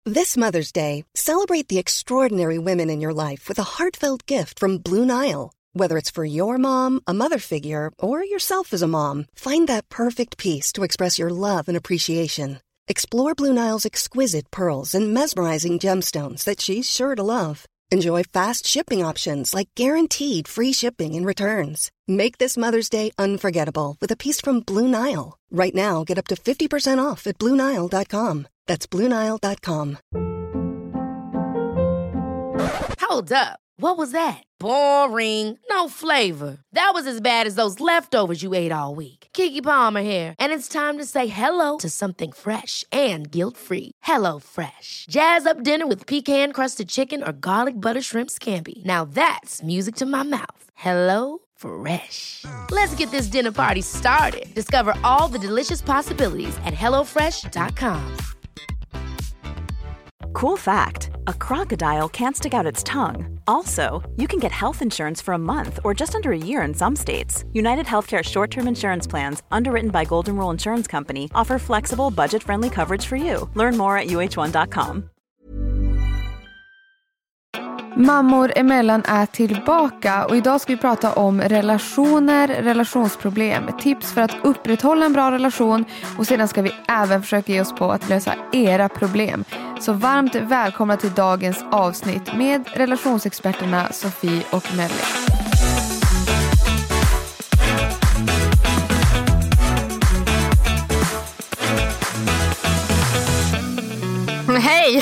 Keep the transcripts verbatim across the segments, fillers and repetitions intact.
This Mother's Day, celebrate the extraordinary women in your life with a heartfelt gift from Blue Nile. Whether it's for your mom, a mother figure, or yourself as a mom, find that perfect piece to express your love and appreciation. Explore Blue Nile's exquisite pearls and mesmerizing gemstones that she's sure to love. Enjoy fast shipping options like guaranteed free shipping and returns. Make this Mother's Day unforgettable with a piece from Blue Nile. Right now, get up to fifty percent off at blue nile dot com. That's blue nile dot com. Hold up. What was that? Boring. No flavor. That was as bad as those leftovers you ate all week. Keke Palmer here, and it's time to say hello to something fresh and guilt-free. Hello Fresh. Jazz up dinner with pecan-crusted chicken or garlic butter shrimp scampi. Now that's music to my mouth. Hello Fresh. Let's get this dinner party started. Discover all the delicious possibilities at hello fresh dot com. Cool fact, a crocodile can't stick out its tongue. Also, you can get health insurance for a month or just under a year in some states. United Healthcare short-term insurance plans, underwritten by Golden Rule Insurance Company, offer flexible, budget-friendly coverage for you. Learn more at u h one dot com. Mammor emellan är tillbaka och idag ska vi prata om relationer, relationsproblem, tips för att upprätthålla en bra relation och sedan ska vi även försöka ge oss på att lösa era problem. Så varmt välkomna till dagens avsnitt med relationsexperterna Sofie och Melly. Hej!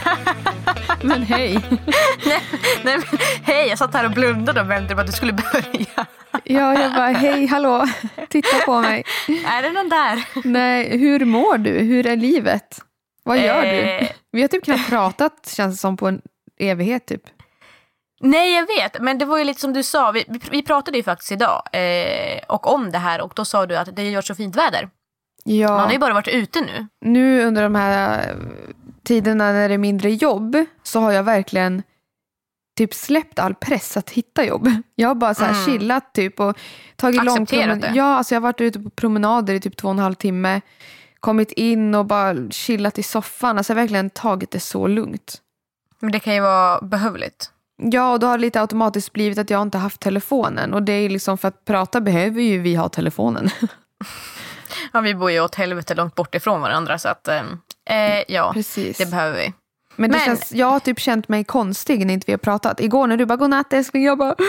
Men hej. nej, nej, men, hej, jag satt här och blundade och väntade på att du skulle börja. Ja, jag bara, hej, hallå, titta på mig. Är det någon där? Nej, hur mår du? Hur är livet? Vad gör eh... du? Vi har typ knappt pratat, känns det som, på en evighet typ. Nej, jag vet, men det var ju lite som du sa, vi, vi pratade ju faktiskt idag eh, och om det här och då sa du att det gör så fint väder. Ja. Man har ju bara varit ute nu. Nu under de här tiderna när det är mindre jobb så har jag verkligen typ släppt all press att hitta jobb. Jag har bara så här mm. chillat typ och tagit långt promenad. Ja, alltså jag har varit ute på promenader i typ två och en halv timme. Kommit in och bara chillat i soffan. Alltså jag har verkligen tagit det så lugnt. Men det kan ju vara behövligt. Ja, och då har det lite automatiskt blivit att jag inte haft telefonen. Och det är liksom för att prata behöver ju vi ha telefonen. Ja, vi bor ju åt helvete långt bort ifrån varandra så att, eh, ja, precis. Det behöver vi. Men, det Men... Känns, jag har typ känt mig konstig när inte vi har pratat. Igår när du bara, godnatt älskling, jag bara,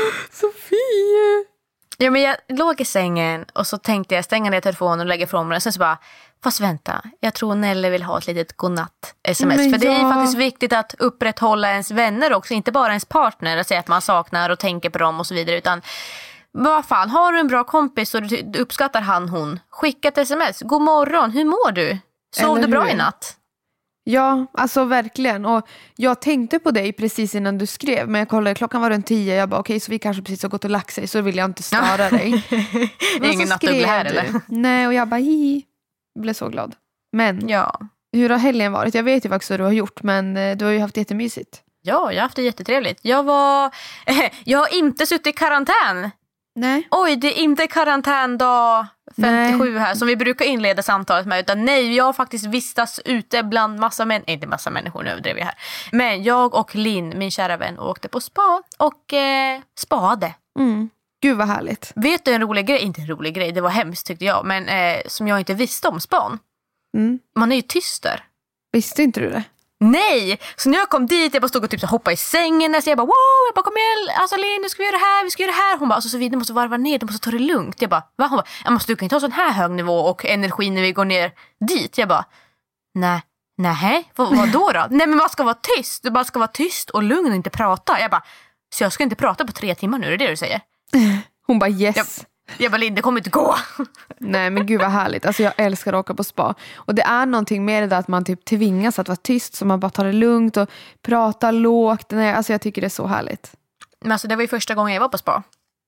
Sofie. Ja, men jag låg i sängen och så tänkte jag stänga ner telefonen och lägga ifrån mig. Sen så bara, fast vänta, jag tror Nelle vill ha ett litet godnatt-sms. Men för det ja. är faktiskt viktigt att upprätthålla ens vänner också, inte bara ens partner. Att säga att man saknar och tänker på dem och så vidare, utan vad fan, har du en bra kompis och du uppskattar han, hon, skicka ett sms. God morgon, hur mår du? Sov du bra i natt? Ja, alltså verkligen. Och jag tänkte på dig precis innan du skrev. Men jag kollade, klockan var runt tio. Jag bara, okej, okay, så vi kanske precis har gått och lagt sig. Så vill jag inte störa dig. Det är ingen nattdubbel här, eller? Nej, och jag bara, hihi. Jag blev så glad. Men, ja. Hur har helgen varit? Jag vet ju faktiskt vad du har gjort. Men du har ju haft jättemysigt. Ja, jag har haft det jättetrevligt. Jag var... jag har inte suttit i karantän. Nej. Oj, det är inte karantändag femtiosju nej. Här som vi brukar inleda samtalet med, utan nej, jag har faktiskt vistats ute bland massa människor, inte massa människor, nu överdrev jag här. Men jag och Linn, min kära vän, åkte på spa och eh, spade. Mm. Gud vad härligt. Vet du en rolig grej? Inte en rolig grej, det var hemskt tyckte jag, men eh, som jag inte visste om span. Mm. Man är ju tyst där. Visste inte du det? Nej, så när jag kom dit, jag bara stod och typ så hoppade i sängen, så jag bara wow, jag bara kom igen, alltså Linn, nu ska vi göra det här, vi ska göra det här. Hon bara, alltså så vi du måste varva ner, du måste ta det lugnt. Jag bara, va? Hon bara, jag måste du kan inte ha sån här hög nivå och energi när vi går ner dit. Jag bara, nej, nej, vad, vad då då? Nej men man ska vara tyst, du bara ska vara tyst och lugn och inte prata. Jag bara, så jag ska inte prata på tre timmar nu, är det det du säger? Hon bara, yes. Jag, jag bara, Linn, det kommer inte gå. Nej men gud vad härligt. Alltså jag älskar att åka på spa. Och det är någonting med det där att man typ tvingas att vara tyst, så man bara tar det lugnt och pratar lågt. Nej, alltså jag tycker det är så härligt. Men alltså det var ju första gången jag var på spa.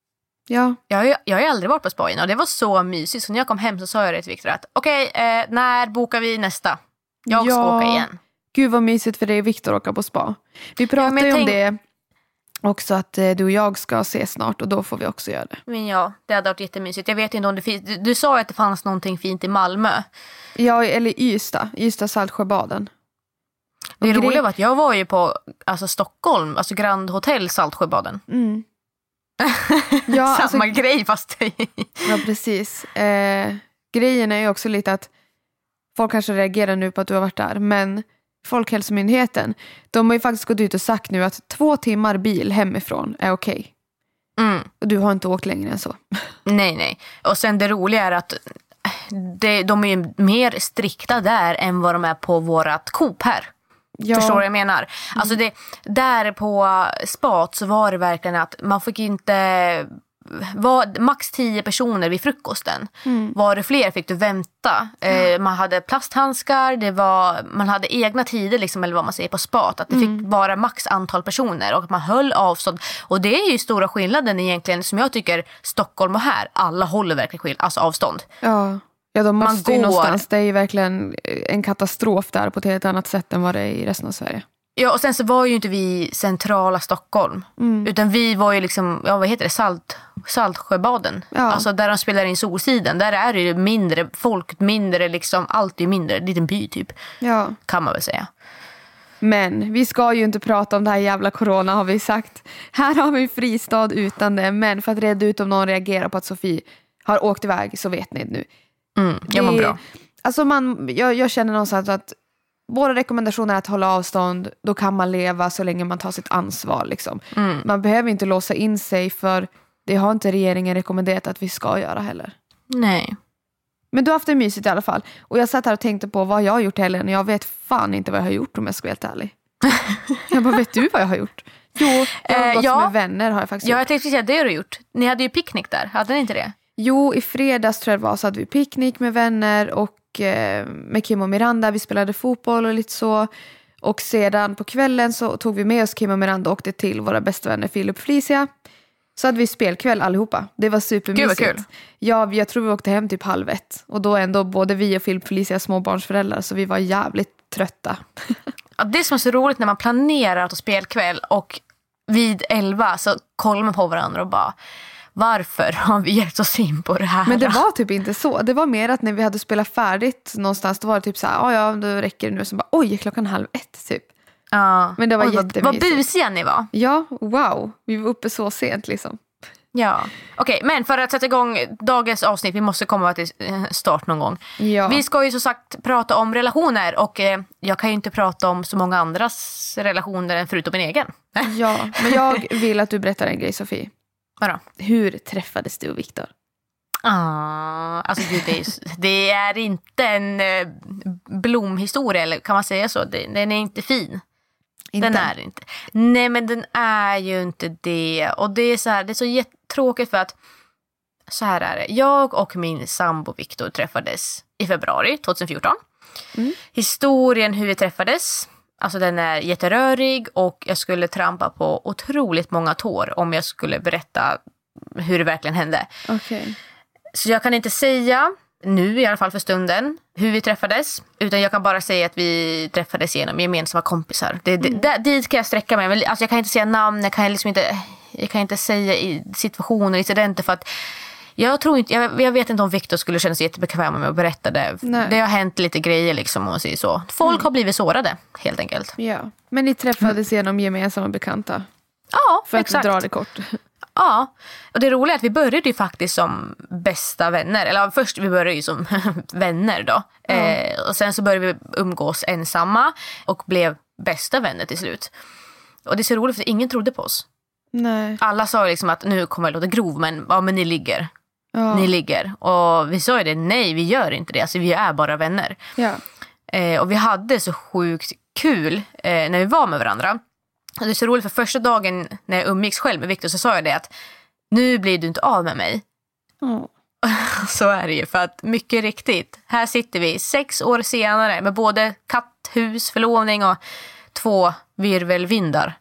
Ja. Jag har ju, jag har ju aldrig varit på spa innan och det var så mysigt. Så när jag kom hem så sa jag det till Victor att okej, okay, eh, när bokar vi nästa? Jag ja. ska åka igen. Gud vad mysigt för dig och Victor åka på spa. Vi pratar ja, ju om tänk... det också, att eh, du och jag ska se snart och då får vi också göra det. Men ja, det hade varit jättemysigt. Jag vet inte om det finns... Du, du sa att det fanns någonting fint i Malmö. Ja, eller Ystad. Ystad Saltsjöbaden. Det är roliga var att jag var ju på alltså, Stockholm, alltså Grand Hotel Saltsjöbaden. Mm. Ja, Samma alltså, grej fast ja, precis. Eh, grejen är ju också lite att folk kanske reagerar nu på att du har varit där, men Folkhälsomyndigheten, de har ju faktiskt gått ut och sagt nu att två timmar bil hemifrån är okej. Okay. Mm. Och du har inte åkt längre än så. Nej, nej. Och sen det roliga är att det, de är ju mer strikta där än vad de är på vårat Coop här. Ja. Förstår du vad jag menar? Mm. Alltså det, där på spat så var det verkligen att man fick inte... Var max tio personer vid frukosten. Mm. Var det fler fick du vänta. Mm. Eh, man hade plasthandskar, det var, man hade egna tider liksom, eller vad man säger på spat. Att det mm. fick vara max antal personer och att man höll avstånd. Och det är ju stora skillnaden egentligen som jag tycker Stockholm och här. Alla håller verkligen skill- alltså avstånd. Ja. Ja, de måste man ju går... någonstans. Det är ju verkligen en katastrof där på ett helt annat sätt än vad det är i resten av Sverige. Ja, och sen så var ju inte vi centrala Stockholm. Mm. Utan vi var ju liksom, ja vad heter det, Salt, Saltsjöbaden. Ja. Alltså där de spelar in Solsidan. Där är det ju mindre folk, mindre liksom, allt är mindre. En liten by typ, ja. Kan man väl säga. Men vi ska ju inte prata om det här jävla corona har vi sagt. Här har vi en fristad utan det. Men för att reda ut om någon reagerar på att Sofie har åkt iväg så vet ni nu. Mm, ja, men bra. Alltså man, jag, jag känner någonstans att våra rekommendationer är att hålla avstånd. Då kan man leva så länge man tar sitt ansvar. Liksom. Mm. Man behöver inte låsa in sig för det har inte regeringen rekommenderat att vi ska göra heller. Nej. Men du har haft det mysigt i alla fall. Och jag satt här och tänkte på vad jag har gjort heller. Jag vet fan inte vad jag har gjort om jag ska vara helt ärlig. Jag bara, vet du vad jag har gjort? Jo, jag har eh, gått ja. med vänner har jag faktiskt ja, gjort. jag tänkte säga, det har du gjort. Ni hade ju picknick där, hade ni inte det? Jo, i fredags tror jag det var så hade vi picknick med vänner och eh, med Kim och Miranda. Vi spelade fotboll och lite så. Och sedan på kvällen så tog vi med oss Kim och Miranda och åkte till våra bästa vänner Filip och Felicia. Så hade vi spelkväll allihopa. Det var supermysigt. Gud vad kul. Ja, jag tror vi åkte hem typ halv ett. Och då ändå både vi och Filip och Felicia småbarnsföräldrar. Så vi var jävligt trötta. Ja, det som är så roligt när man planerar att spelkväll och vid elva så kollar man på varandra och bara... Varför har vi gett oss in på det här? Men det var typ inte så. Det var mer att när vi hade spelat färdigt någonstans, då var det typ så här, ja, ja, då räcker det nu. Så bara, oj, klockan halv ett typ. Ja. Men det var oj, jättemysigt. Vad busiga ni var. Ja, wow. Vi var uppe så sent liksom. Ja, okej. Okay, men för att sätta igång dagens avsnitt, vi måste komma till start någon gång. Ja. Vi ska ju så sagt prata om relationer och eh, jag kan ju inte prata om så många andras relationer än förutom min egen. Ja, men jag vill att du berättar en grej, Sofie. Vadå? Hur träffades du och Viktor? Ah, alltså det, det, är, det är inte en eh, blomhistoria, eller kan man säga så? Det, den är inte fin. Inte. Den är inte. Nej, men den är ju inte det. Och det är så här, det är så jättetråkigt för att så här är det. Jag och min sambo Viktor träffades i februari tjugohundrafjorton. Mm. Historien hur vi träffades, alltså den är jätterörig och jag skulle trampa på otroligt många tår om jag skulle berätta hur det verkligen hände. Okay. Så jag kan inte säga nu i alla fall för stunden hur vi träffades, utan jag kan bara säga att vi träffades genom gemensamma kompisar. Det, mm. det, dit kan jag sträcka mig. Men, alltså, jag kan inte säga namn, jag kan liksom inte, jag kan inte säga i situationer, incidenter för att jag tror inte, jag, jag vet inte om Viktor skulle känna sig jättebekväm med att berätta det. Nej. Det har hänt lite grejer liksom, om man säger så. Folk mm. har blivit sårade, helt enkelt. Ja, men ni träffades mm. genom gemensamma bekanta. Ja, för exakt. För att dra det kort. Ja, och det roliga är att vi började ju faktiskt som bästa vänner. Eller först vi började ju som vänner då. Mm. Eh, och sen så började vi umgås ensamma och blev bästa vänner till slut. Och det är så roligt för ingen trodde på oss. Nej. Alla sa liksom att nu kommer jag låta grov, men, ja, men ni ligger. Ja. Ni ligger. Och vi sa ju det, nej vi gör inte det. Alltså vi är bara vänner. Ja. Eh, och vi hade så sjukt kul eh, när vi var med varandra. Och det är så roligt för första dagen när jag umgicks själv med Viktor så sa jag det att nu blir du inte av med mig. Mm. Så är det ju, för att mycket riktigt, här sitter vi sex år senare med både katthus, förlovning och två virvelvindar.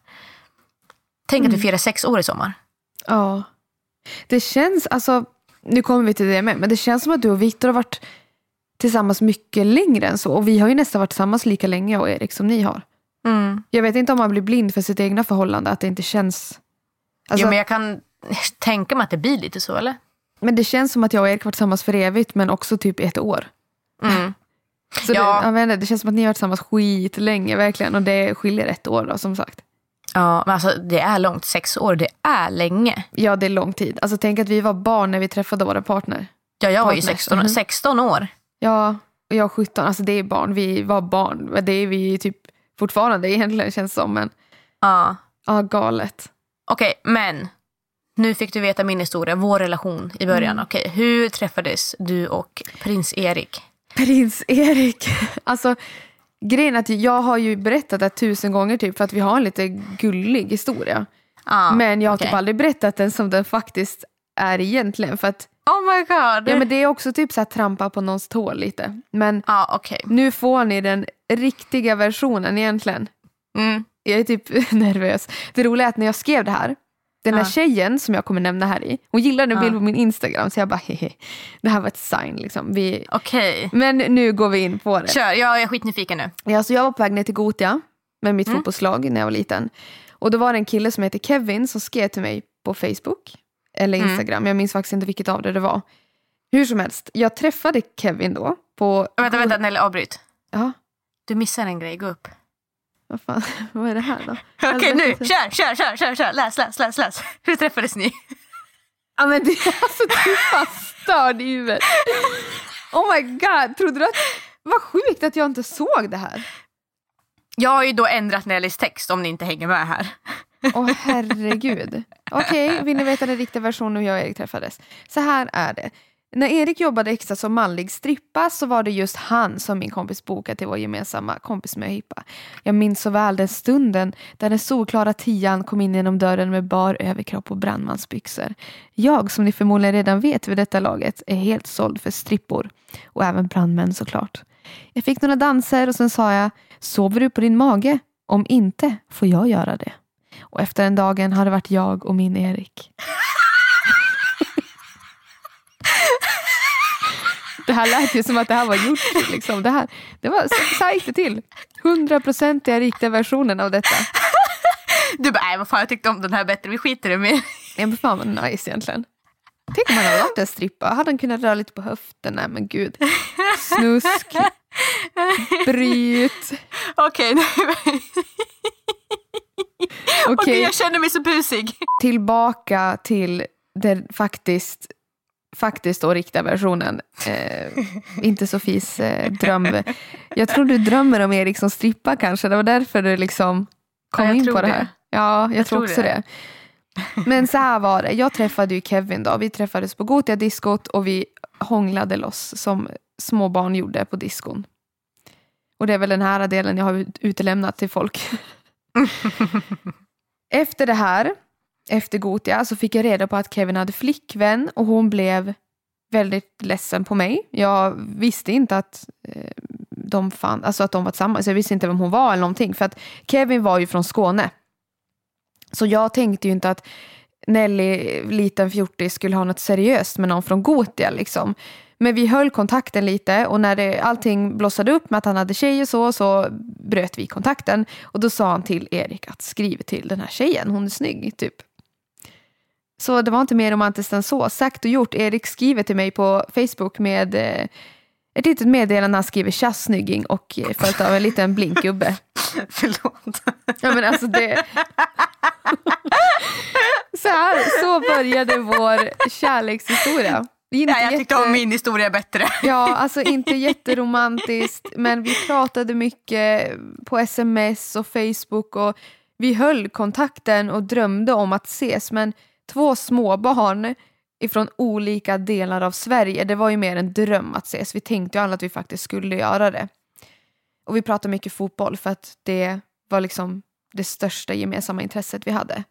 Tänk mm. att vi firar sex år i sommar. Ja, det känns, alltså, nu kommer vi till det med, men det känns som att du och Viktor har varit tillsammans mycket längre än så. Och vi har ju nästan varit tillsammans lika länge, och Erik, som ni har. Mm. Jag vet inte om man blir blind för sitt egna förhållande, att det inte känns... Alltså, jo, men jag kan tänka mig att det blir lite så, eller? Men det känns som att jag och Erik varit tillsammans för evigt, men också typ ett år. Mm. Så Ja. det, jag vet inte, det känns som att ni har varit tillsammans skit länge verkligen. Och det skiljer ett år då, som sagt. Ja, men alltså det är långt. Sex år, det är länge. Ja, det är lång tid. Alltså tänk att vi var barn när vi träffade våra partner. Ja, jag var ju Partners. sexton, Mhm. sexton år. Ja, och jag sjutton. Alltså det är barn. Vi var barn. Det är vi typ fortfarande egentligen, känns som. Men Ja. ja, galet. Okej, men nu fick du veta min historia, vår relation i början. Mm. Okej, hur träffades du och prins Erik? Prins Erik. Alltså, grejen är att jag har ju berättat det tusen gånger typ för att vi har en lite gullig historia. Ah, Men jag har okej. typ aldrig berättat den som den faktiskt är egentligen. För att, Oh my god. ja men det är också typ så här trampa på någons tå lite. Men Ja, okej. nu får ni den riktiga versionen egentligen. Mm. Jag är typ nervös. Det roliga är att när jag skrev det här, den här Ja. tjejen som jag kommer nämna här i, hon gillade en bild Ja. på min Instagram, så jag bara hehe, det här var ett sign liksom. Vi... Okej. Men nu går vi in på det. Kör, jag är skitnyfiken nu. Ja, så jag var på väg ner till Gothia med mitt Mm. fotbollslag när jag var liten. Och då var det en kille som heter Kevin som skrev till mig på Facebook eller Mm. Instagram. Jag minns faktiskt inte vilket av det det var. Hur som helst, jag träffade Kevin då på... Vänta, vänta, Nelly, avbryt. Ja, Du missar en grej, gå upp. vad fan, vad är det här då? Okej, nu, kör, kör, kör, kör, kör, läs, läs, läs, läs. Hur träffades ni? Ja men det, alltså du är fan störd i huvudet. Oh my god, trodde du att... Vad sjukt att jag inte såg det här. Jag har ju då ändrat Nellys text om ni inte hänger med här. Åh herregud. Okej, okay, vill ni veta den riktiga versionen hur jag och Erik träffades? Så här är det. När Erik jobbade extra som manlig strippa så var det just han som min kompis bokade till vår gemensamma kompismöhippa. Jag minns så väl den stunden där den solklara tian kom in genom dörren med bar överkropp och brandmansbyxor. Jag, som ni förmodligen redan vet vid detta laget, är helt såld för strippor. Och även brandmän såklart. Jag fick några danser och sen sa jag, sover du på din mage? Om inte får jag göra det. Och efter den dagen har det varit jag och min Erik. Det här lät ju som att det här var gjort. Liksom. Det, här, det var så, så här gick det till. Hundraprocentiga riktiga versionen av detta. Du bara, nej vad fan, jag tyckte om den här bättre, vi skiter i mer. Ja, men fan vad nice egentligen. Tänk om man hade varit en strippa. Hade han kunnat röra lite på höften? Nej men gud. Snusk. Bryt. Okej, nu. Okej, Okej, jag känner mig så busig. tillbaka till den faktiskt faktiskt då riktiga versionen. Eh, inte Sofies eh, dröm. Jag tror du drömmer om Erik som strippa kanske. Det var därför du liksom kom Ja, jag in tror på det här. det. Ja, jag, Jag tror tror också det. det. Men så här var det. Jag träffade ju Kevin då. Vi träffades på Gothia diskot och vi hånglade loss som små barn gjorde på diskon. Och det är väl den här delen jag har utelämnat till folk. Efter det här, efter Gothia, så fick jag reda på att Kevin hade flickvän och hon blev väldigt ledsen på mig. Jag visste inte att eh, de fann, alltså att de var tillsammans. Jag visste inte vem hon var eller någonting. För att Kevin var ju från Skåne. Så jag tänkte ju inte att Nelly, liten fjortis, skulle ha något seriöst med någon från Gothia liksom. Men vi höll kontakten lite och när det, allting blossade upp med att han hade tjej och så, så bröt vi kontakten. Och då sa han till Erik att skriva till den här tjejen, hon är snygg typ. Så det var inte mer romantiskt än så. Sagt och gjort, Erik skriver till mig på Facebook med eh, ett litet meddelande. Han skriver tja snygging och eh, följt av en liten blinkgubbe. Förlåt. Ja men alltså det... så här, så började vår kärlekshistoria. Inte Ja, jag tyckte jätte... om min historia bättre. Ja, alltså inte jätteromantiskt, men vi pratade mycket på sms och Facebook och vi höll kontakten och drömde om att ses, men två små barn ifrån olika delar av Sverige, det var ju mer en dröm att ses. Vi tänkte ju alla att vi faktiskt skulle göra det. Och vi pratade mycket fotboll för att det var liksom det största gemensamma intresset vi hade.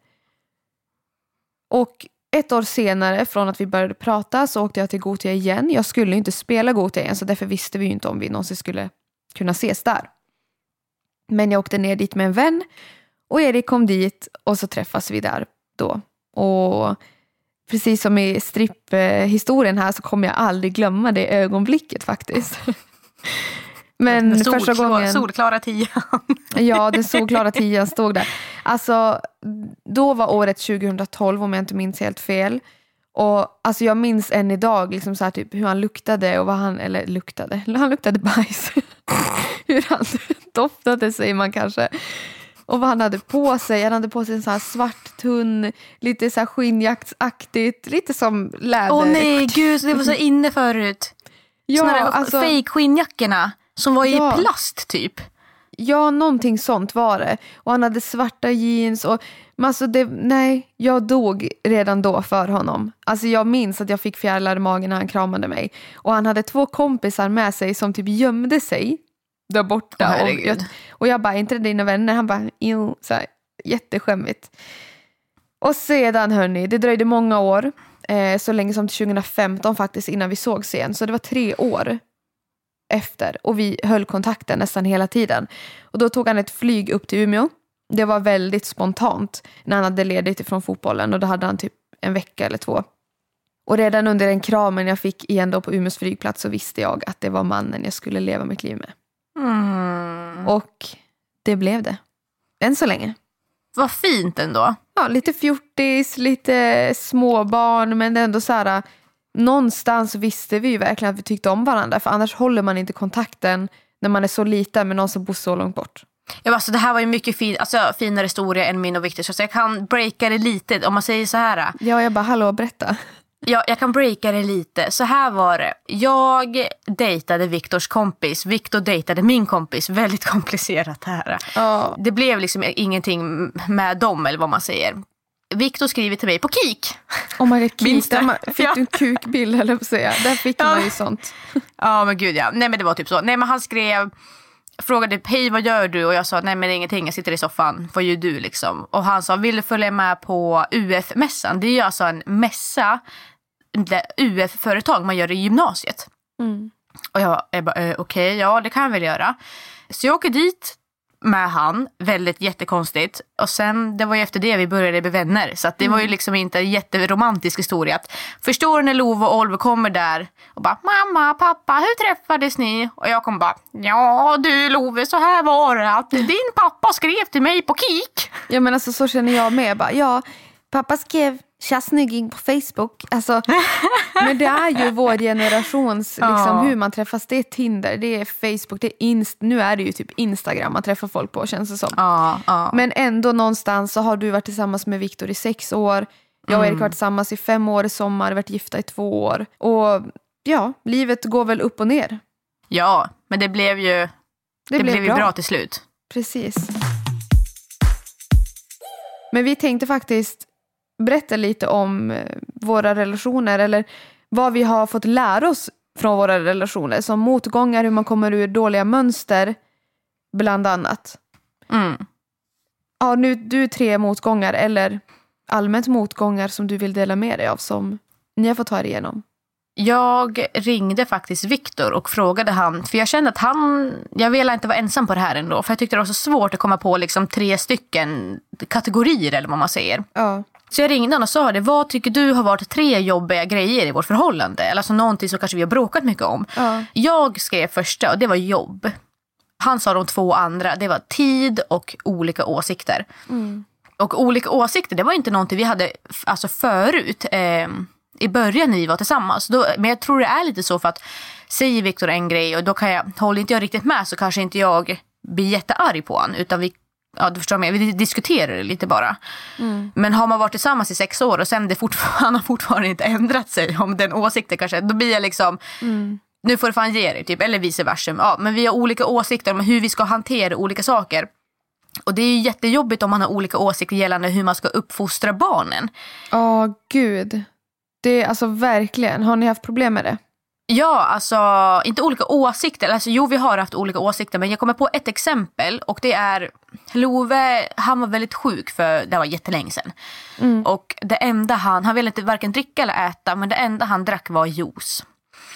Och ett år senare, från att vi började prata, så åkte jag till Gothia igen. Jag skulle ju inte spela Gothia igen, så därför visste vi ju inte om vi någonsin skulle kunna ses där. Men jag åkte ner dit med en vän och Erik kom dit och så träffas vi där då. Och precis som i stripphistorien här så kommer jag aldrig glömma det ögonblicket faktiskt. Men Sol, första gången... Solklara tian. Ja, den solklara tian stod där. Alltså, då var året tjugohundratolv om jag inte minns helt fel. Och alltså jag minns än idag liksom så här, typ, hur han luktade och vad han, eller luktade, han luktade bajs. Hur han doftade säger man kanske. Och vad han hade på sig. Han hade på sig en så här svart tunn, lite så här skinnjaktsaktigt, lite som läder. Åh nej, gud, det var så inne förut. Ja, såna där alltså, fake skinnjackorna som var ja, i plast typ. Ja, någonting sånt var det. Och han hade svarta jeans och alltså det, nej, jag dog redan då för honom. Alltså jag minns att jag fick fjärilar i magen när han kramade mig. Och han hade två kompisar med sig som typ gömde sig där borta. Oh, och, jag, och jag bara, inte det dina vänner? Han bara, jo, så här, jätteskämmigt. Och sedan hörni, det dröjde många år. Eh, så länge som till tjugo femton faktiskt innan vi sågs igen. Så det var tre år efter. Och vi höll kontakten nästan hela tiden. Och då tog han ett flyg upp till Umeå. Det var väldigt spontant när han hade ledigt ifrån fotbollen. Och då hade han typ en vecka eller två. Och redan under den kramen jag fick igen då på Umeås flygplats så visste jag att det var mannen jag skulle leva mitt liv med. Mm. Och det blev det. Än så länge. Vad fint ändå. Ja, lite fjortis, lite småbarn, men ändå så här, någonstans visste vi ju verkligen att vi tyckte om varandra, för annars håller man inte kontakten när man är så liten med någon som bor så långt bort. Ja, alltså det här var ju mycket fin, alltså, finare historia än min och Victor, så jag kan breaka det lite om man säger så här. Ja, jag bara, hallå, berätta. Ja, jag kan breaka det lite. Så här var det. Jag dejtade Victors kompis. Victor dejtade min kompis. Väldigt komplicerat här. Ja. Det blev liksom ingenting med dem, eller vad man säger. Victor skriver till mig på Kik. Oh my god, Kik. Där man, fick ja. du en kukbild, eller på säga. Där fick ja. man ju sånt. Ja, men gud ja. Nej, men det var typ så. Nej, men han skrev... Frågade, hej, vad gör du? Och jag sa, nej men det är ingenting, jag sitter i soffan. Vad gör du liksom? Och han sa, vill du följa med på U F-mässan? Det är ju alltså en mässa, U F-företag man gör i gymnasiet. Mm. Och jag, jag bara, eh, okej, okay, ja det kan jag väl göra. Så jag åker dit med han, väldigt jättekonstigt. Och sen, det var ju efter det vi började bli vänner. Så att det mm. var ju liksom inte en jätteromantisk historia. Att, förstår du när Love och Oliver kommer där och bara, mamma, pappa, hur träffades ni? Och jag kommer bara, ja du Love, så här var det att din pappa skrev till mig på Kik. Ja, men alltså så känner jag med. Bara, ja, pappa skrev tjasnygging på Facebook. Alltså, men det är ju vår generations liksom, ja. hur man träffas. Det är Tinder, det är Facebook, det är Inst. Nu är det ju typ Instagram man träffar folk på, känns det som. Ja, ja. Men ändå någonstans så har du varit tillsammans med Victor i sex år. Jag och Erik har varit tillsammans i fem år i sommar, varit gifta i två år. Och ja, livet går väl upp och ner. Ja, men det blev ju det, det blev ju bra. bra till slut. Precis. Men vi tänkte faktiskt berätta lite om våra relationer, eller vad vi har fått lära oss från våra relationer, som motgångar, hur man kommer ur dåliga mönster bland annat. Mm. Ja, nu du tre motgångar eller allmänt motgångar som du vill dela med dig av, som ni har fått ta er igenom. Jag ringde faktiskt Victor och frågade han, för jag kände att han, jag ville inte vara ensam på det här ändå, för jag tyckte det var så svårt att komma på liksom tre stycken kategorier eller vad man säger. Ja. Så jag ringde honom och sa det, vad tycker du har varit tre jobbiga grejer i vårt förhållande? Eller alltså någonting som kanske vi har bråkat mycket om. Ja. Jag skrev första och det var jobb. Han sa de två andra, det var tid och olika åsikter. Mm. Och olika åsikter, det var inte någonting vi hade alltså förut eh, i början när vi var tillsammans. Då, men jag tror det är lite så, för att säger Victor en grej och då kan jag, håller inte jag riktigt med, så kanske inte jag blir jättearg på han, utan vi, ja, du förstår mig, vi diskuterar det lite bara. Mm. Men har man varit tillsammans i sex år och sen det fortfarande, han har fortfarande inte ändrat sig om den åsikten kanske, då blir jag liksom mm. nu får du fan ge dig, typ, eller vice versa. Ja, men vi har olika åsikter om hur vi ska hantera olika saker. Och det är ju jättejobbigt om man har olika åsikter gällande hur man ska uppfostra barnen. Ja, oh, gud. Det är alltså verkligen, har ni haft problem med det? Ja, alltså inte olika åsikter. Alltså, jo, vi har haft olika åsikter, men jag kommer på ett exempel. Och det är, Love, han var väldigt sjuk för det var jättelänge sedan. Mm. Och det enda han, han ville inte varken dricka eller äta, men det enda han drack var juice.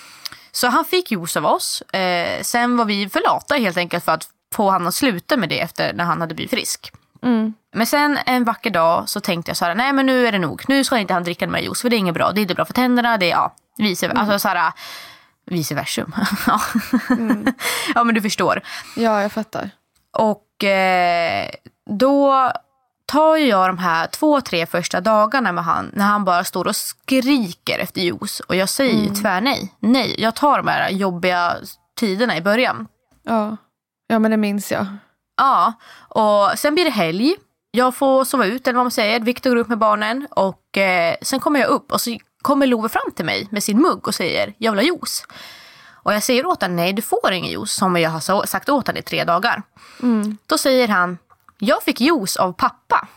Så han fick juice av oss. Eh, sen var vi för lata helt enkelt för att få han att sluta med det efter när han hade blivit frisk. Mm. Men sen en vacker dag så tänkte jag så här, nej men nu är det nog. Nu ska inte han dricka mer juice, för det är inget bra. Det är inte bra för tänderna, det är ja, vice, mm. alltså så här, vice versum. ja. Mm. ja, men du förstår. Ja, jag fattar. Och eh, då tar jag de här två, tre första dagarna med han, när han bara står och skriker efter juice. Och jag säger mm. tvär nej. Nej, jag tar de här jobbiga tiderna i början. Ja, ja men det minns jag. Ja, och sen blir det helg. Jag får sova ut, eller vad man säger. Victor går upp med barnen. Och eh, sen kommer jag upp och så kommer Love fram till mig med sin mugg och säger, jag vill ha juice. Och jag säger åt honom, nej du får ingen juice, som jag har sagt åt honom i tre dagar. Mm. Då säger han, jag fick juice av pappa.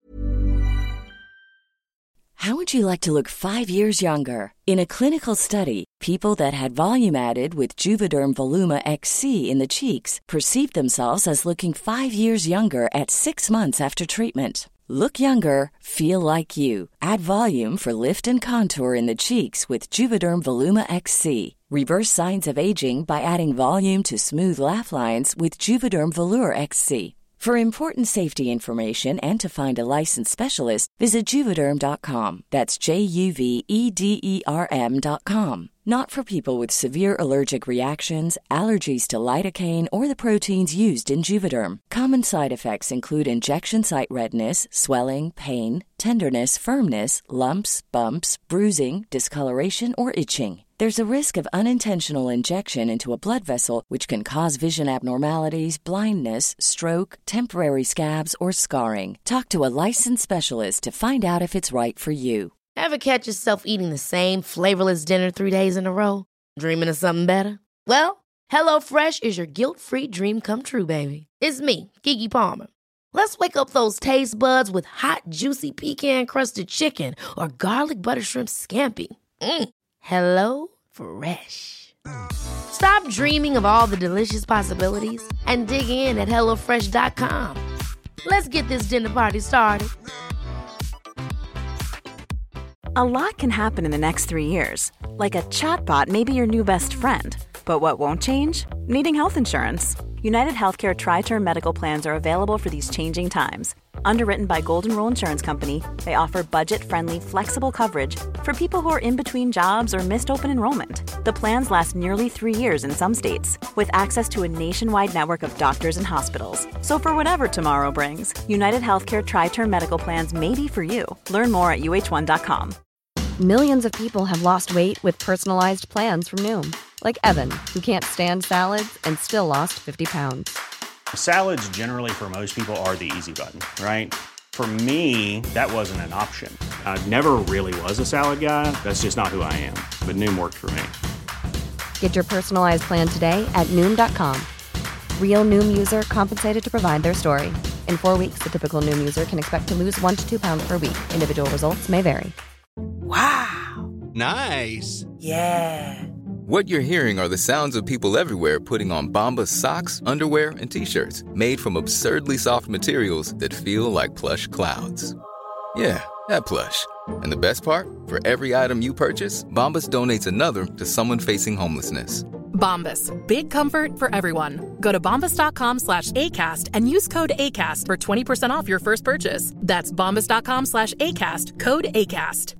How would you like to look five years younger? In a clinical study, people that had volume added with Juvederm Voluma X C in the cheeks perceived themselves as looking five years younger at six months after treatment. Look younger, feel like you. Add volume for lift and contour in the cheeks with Juvederm Voluma X C. Reverse signs of aging by adding volume to smooth laugh lines with Juvederm Volure X C. For important safety information and to find a licensed specialist, visit Juvederm dot com. That's J U V E D E R M dot com. Not for people with severe allergic reactions, allergies to lidocaine, or the proteins used in Juvederm. Common side effects include injection site redness, swelling, pain, tenderness, firmness, lumps, bumps, bruising, discoloration, or itching. There's a risk of unintentional injection into a blood vessel, which can cause vision abnormalities, blindness, stroke, temporary scabs, or scarring. Talk to a licensed specialist to find out if it's right for you. Ever catch yourself eating the same flavorless dinner three days in a row? Dreaming of something better? Well, HelloFresh is your guilt-free dream come true, baby. It's me, Keke Palmer. Let's wake up those taste buds with hot, juicy pecan-crusted chicken or garlic butter shrimp scampi. Mm. Hello Fresh. Stop dreaming of all the delicious possibilities and dig in at hello fresh dot com. Let's get this dinner party started. A lot can happen in the next three years. Like a chatbot may be your new best friend. But what won't change? Needing health insurance. United Healthcare Tri-Term Medical Plans are available for these changing times. Underwritten by Golden Rule Insurance Company, they offer budget-friendly, flexible coverage for people who are in between jobs or missed open enrollment. The plans last nearly three years in some states, with access to a nationwide network of doctors and hospitals. So for whatever tomorrow brings, United Healthcare Tri-Term Medical Plans may be for you. Learn more at U H one dot com. Millions of people have lost weight with personalized plans from Noom. Like Evan, who can't stand salads and still lost fifty pounds. Salads generally for most people are the easy button, right? For me, that wasn't an option. I never really was a salad guy. That's just not who I am. But Noom worked for me. Get your personalized plan today at Noom dot com. Real Noom user compensated to provide their story. In four weeks, the typical Noom user can expect to lose one to two pounds per week. Individual results may vary. Wow. Nice. Yeah. What you're hearing are the sounds of people everywhere putting on Bombas socks, underwear, and T-shirts made from absurdly soft materials that feel like plush clouds. Yeah, that plush. And the best part? For every item you purchase, Bombas donates another to someone facing homelessness. Bombas, big comfort for everyone. Go to bombas dot com slash ACAST and use code ACAST for twenty percent off your first purchase. That's bombas dot com slash ACAST, code ACAST.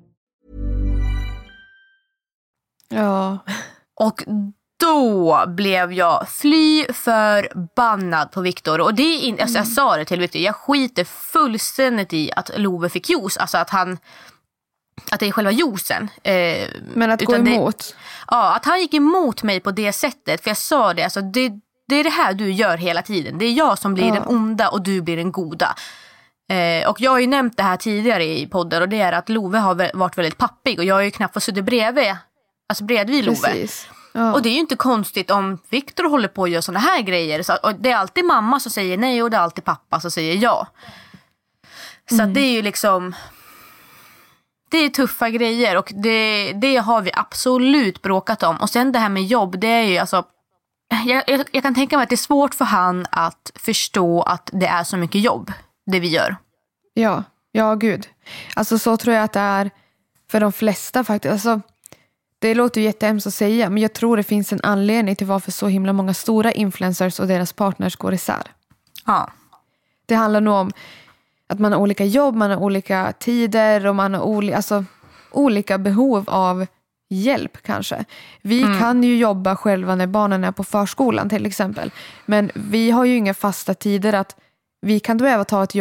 Ja. Och då blev jag fly förbannad på Victor. Och det är in, alltså jag sa det till Victor, jag skiter fullständigt i att Love fick juice. Alltså att han, att det är själva juicen. Eh, Men att gå emot? Det, ja, att han gick emot mig på det sättet. För jag sa det, alltså det, det är det här du gör hela tiden. Det är jag som blir ja. den onda och du blir den goda. Eh, och jag har ju nämnt det här tidigare i podden. Och det är att Love har varit väldigt pappig. Och jag har ju knappt fått suttit bredvid. Alltså bredvid Love. Ja. Och det är ju inte konstigt om Victor håller på att göra såna här grejer. Så, och det är alltid mamma som säger nej och det är alltid pappa som säger ja. Så mm. att det är ju liksom... Det är tuffa grejer och det, det har vi absolut bråkat om. Och sen det här med jobb, det är ju alltså... Jag, jag, jag kan tänka mig att det är svårt för han att förstå att det är så mycket jobb, det vi gör. Ja, ja gud. Alltså så tror jag att det är för de flesta faktiskt. Alltså... Det låter ju jättehemskt att säga, men jag tror det finns en anledning till varför så himla många stora influencers och deras partners går isär. Ja. Det handlar nog om att man har olika jobb, man har olika tider och man har oli- alltså, olika behov av hjälp kanske. Vi mm. kan ju jobba själva när barnen är på förskolan till exempel, men vi har ju inga fasta tider att vi kan behöva ta ett jobb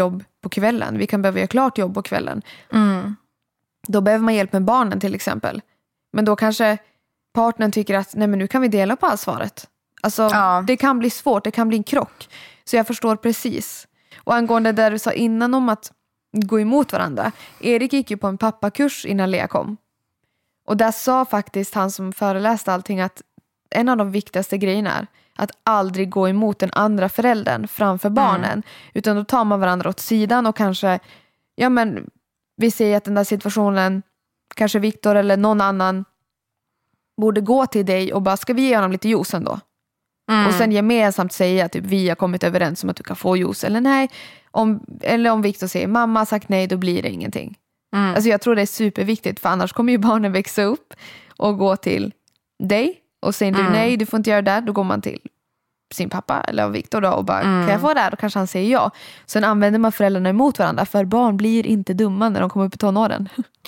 på kvällen. Vi kan behöva göra klart jobb på kvällen. Mm. Då behöver man hjälp med barnen till exempel. Men då kanske partnern tycker att nej men nu kan vi dela på ansvaret. Alltså ja. det kan bli svårt, det kan bli en krock. Så jag förstår precis. Och angående det du sa innan om att gå emot varandra. Erik gick ju på en pappakurs innan Lea kom. Och där sa faktiskt han som föreläste allting att en av de viktigaste grejerna är att aldrig gå emot den andra föräldern framför barnen. Mm. Utan då tar man varandra åt sidan och kanske, ja men vi säger att den där situationen, kanske Viktor eller någon annan borde gå till dig och bara, ska vi ge honom lite juice ändå? Mm. Och sen gemensamt säga typ vi har kommit överens om att du kan få juice eller nej. Om, eller om Viktor säger mamma har sagt nej, då blir det ingenting. Mm. Alltså jag tror det är superviktigt, för annars kommer ju barnen växa upp och gå till dig. Och säger mm. du nej, du får inte göra det, då går man till sin pappa eller Viktor då och bara, mm. kan jag få det här? Då kanske han säger ja. Sen använder man föräldrarna emot varandra, för barn blir inte dumma när de kommer upp i tonåren.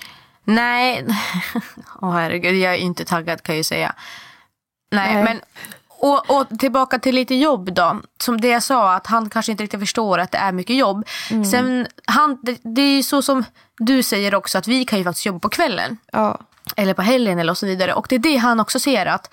Nej, åh oh, herregud, jag är inte taggad kan jag ju säga. Nej, nej. men och, och tillbaka till lite jobb då. Som det jag sa, att han kanske inte riktigt förstår att det är mycket jobb. Mm. Sen, han, det, det är ju så som du säger också, att vi kan ju faktiskt jobba på kvällen. Ja. Eller på helgen eller och så vidare. Och det är det han också ser, att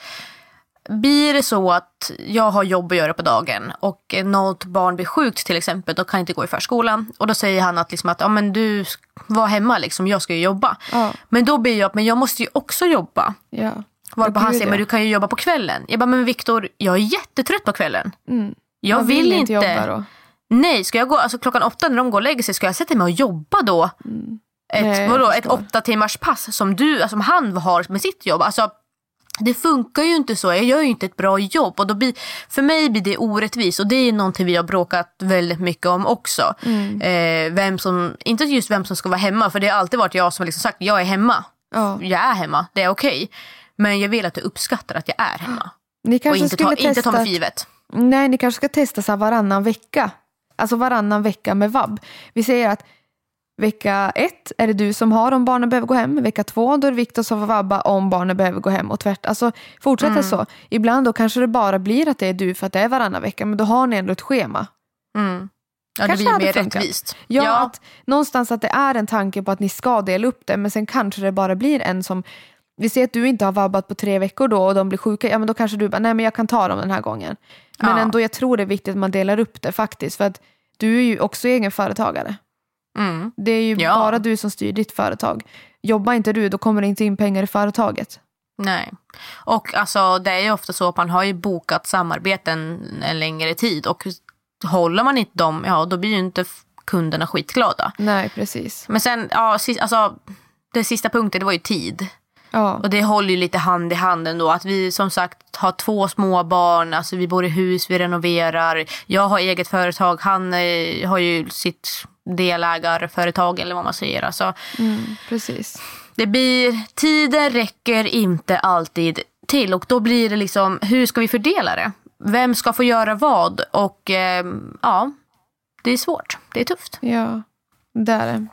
blir det så att jag har jobb att göra på dagen och något barn blir sjukt till exempel, då kan jag inte gå i förskolan. Och då säger han att, liksom att ja, men du var hemma, liksom, jag ska ju jobba. Ja. Men då blir jag, men jag måste ju också jobba. Ja. Varpå han säger, men du kan ju jobba på kvällen. Jag bara, men Viktor, jag är jättetrött på kvällen. Mm. Jag vill, vill inte jobba då. Nej, ska jag gå, alltså klockan åtta när de går och lägger sig, ska jag sätta mig och jobba då? Mm. Ett, Nej, vadå, ett åtta timmars pass som du, som han har med sitt jobb. Alltså, det funkar ju inte så. Jag gör ju inte ett bra jobb. Och då blir, för mig blir det orättvist. Och det är någonting vi har bråkat väldigt mycket om också. Mm. Eh, vem som, inte just vem som ska vara hemma. För det har alltid varit jag som har liksom sagt, jag är hemma. Oh. Jag är hemma, det är okej. Men jag vill att du uppskattar att jag är hemma. Ni kanske och inte ta, inte ta mig för givet. Nej, ni kanske ska testa så här varannan vecka. Alltså varannan vecka med vab. Vi säger att vecka ett är det du som har om barnen behöver gå hem. Vecka två då är det Viktor som får vabba om barnen behöver gå hem och tvärt. Alltså fortsätta mm. så. Ibland då kanske det bara blir att det är du för att det är varannan vecka. Men då har ni ändå ett schema. Mm. Ja, kanske det blir mer rättvist. Ja, ja. Att någonstans att det är en tanke på att ni ska dela upp det. Men sen kanske det bara blir en som... Vi ser att du inte har vabbat på tre veckor då och de blir sjuka. Ja, men då kanske du bara, nej men jag kan ta dem den här gången. Men ja. ändå, jag tror det är viktigt att man delar upp det faktiskt. För att du är ju också egen företagare. Mm. Det är ju ja. bara du som styr ditt företag. Jobbar inte du, då kommer det inte in pengar i företaget. Nej. Och alltså, det är ju ofta så att man har ju bokat samarbeten en längre tid. Och håller man inte dem, ja då blir ju inte kunderna skitglada. Nej, precis. Men sen, ja, alltså, det sista punkten, det var ju tid. Ja. Och det håller ju lite hand i hand ändå. Att vi som sagt har två små barn. Alltså vi bor i hus, vi renoverar. Jag har eget företag. Han eh, har ju sitt delägarföretag eller vad man säger. Alltså, mm, precis. Det blir, tiden räcker inte alltid till. Och då blir det liksom, hur ska vi fördela det? Vem ska få göra vad? Och eh, ja, det är svårt. Det är tufft. Ja, det är det.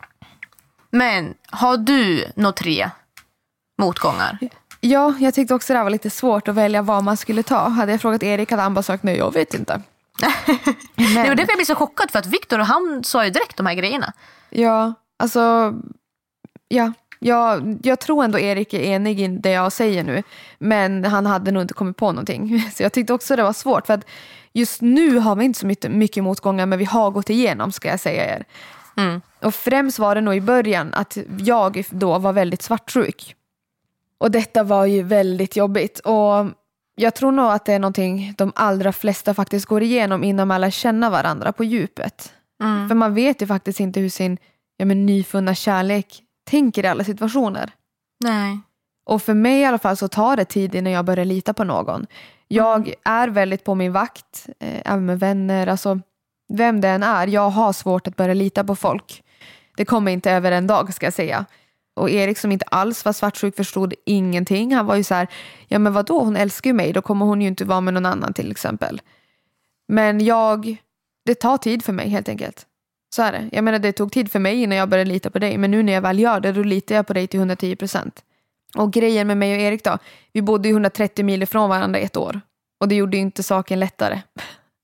Men har du något tre motgångar? Ja, jag tyckte också det var lite svårt att välja vad man skulle ta. Hade jag frågat Erik hade han bara sagt nej, jag vet inte. Men... Det var därför jag blev så chockad, för att Viktor och han sa ju direkt de här grejerna. Ja, alltså ja, jag, jag tror ändå Erik är enig i det jag säger nu. Men han hade nog inte kommit på någonting. Så jag tyckte också det var svårt, för att just nu har vi inte så mycket, mycket motgångar, men vi har gått igenom, ska jag säga er. Mm. Och främst var det nog i början att jag då var väldigt svartsjuk. Och detta var ju väldigt jobbigt. Och jag tror nog att det är någonting de allra flesta faktiskt går igenom innan man lär känna varandra på djupet. Mm. För man vet ju faktiskt inte hur sin ja, men, nyfunna kärlek tänker i alla situationer. Nej. Och för mig i alla fall så tar det tid innan jag börjar lita på någon. Jag mm. är väldigt på min vakt, eh, även med vänner, alltså vem det än är. Jag har svårt att börja lita på folk. Det kommer inte över en dag, ska jag säga. Och Erik som inte alls var svartsjuk förstod ingenting. Han var ju så här, ja men vadå, hon älskar ju mig. Då kommer hon ju inte vara med någon annan till exempel. Men jag, det tar tid för mig helt enkelt. Så är det. Jag menar det tog tid för mig innan jag började lita på dig. Men nu när jag väl gör det, då litar jag på dig till hundratio procent. Och grejen med mig och Erik då. Vi bodde ju hundratrettio mil ifrån varandra ett år. Och det gjorde ju inte saken lättare.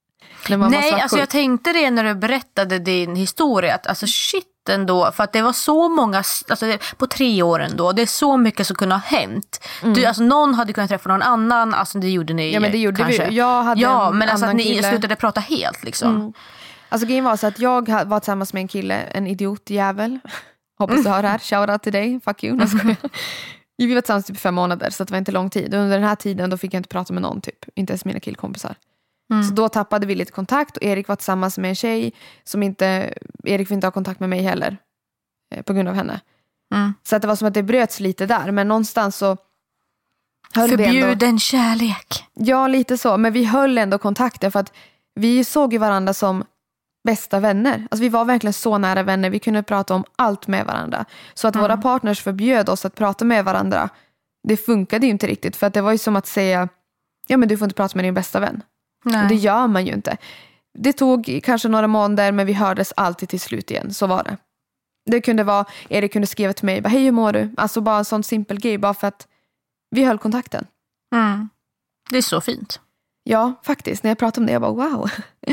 Nej, alltså jag tänkte det när du berättade din historia. Att, alltså shit ändå. För att det var så många, alltså på tre år ändå. Det är så mycket som kunde ha hänt. Mm. Du, alltså någon hade kunnat träffa någon annan. Alltså det gjorde ni. Ja, men det gjorde kanske. vi. Jag hade ja, en men alltså att ni kille. slutade prata helt liksom. Mm. Alltså grejen var så att jag var tillsammans med en kille, en idiotjävel. Hoppas du hör det här. Shoutout till dig. Fuck you. Mm. Vi var tillsammans typ fem månader så det var inte lång tid. Och under den här tiden då fick jag inte prata med någon typ. Inte ens mina killkompisar. Mm. Så då tappade vi lite kontakt och Erik var tillsammans med en tjej som inte, Erik fick inte ha kontakt med mig heller. Eh, på grund av henne. Mm. Så att det var som att det bröts lite där. Men någonstans så höll förbjuden vi ändå, kärlek. Ja, lite så. Men vi höll ändå kontakten för att vi såg ju varandra som bästa vänner. Alltså vi var verkligen så nära vänner. Vi kunde prata om allt med varandra. Så att mm. våra partners förbjöd oss att prata med varandra. Det funkade ju inte riktigt. För att det var ju som att säga, ja men du får inte prata med din bästa vän. Nej. Och det gör man ju inte. Det tog kanske några månader men vi hördes alltid till slut igen. Så var det. Det kunde vara, Erik kunde skriva till mig, hej hur mår du? Alltså bara en sån simpel grej. Bara för att vi höll kontakten. Mm. Det är så fint. Ja, faktiskt. När jag pratade om det, jag bara wow.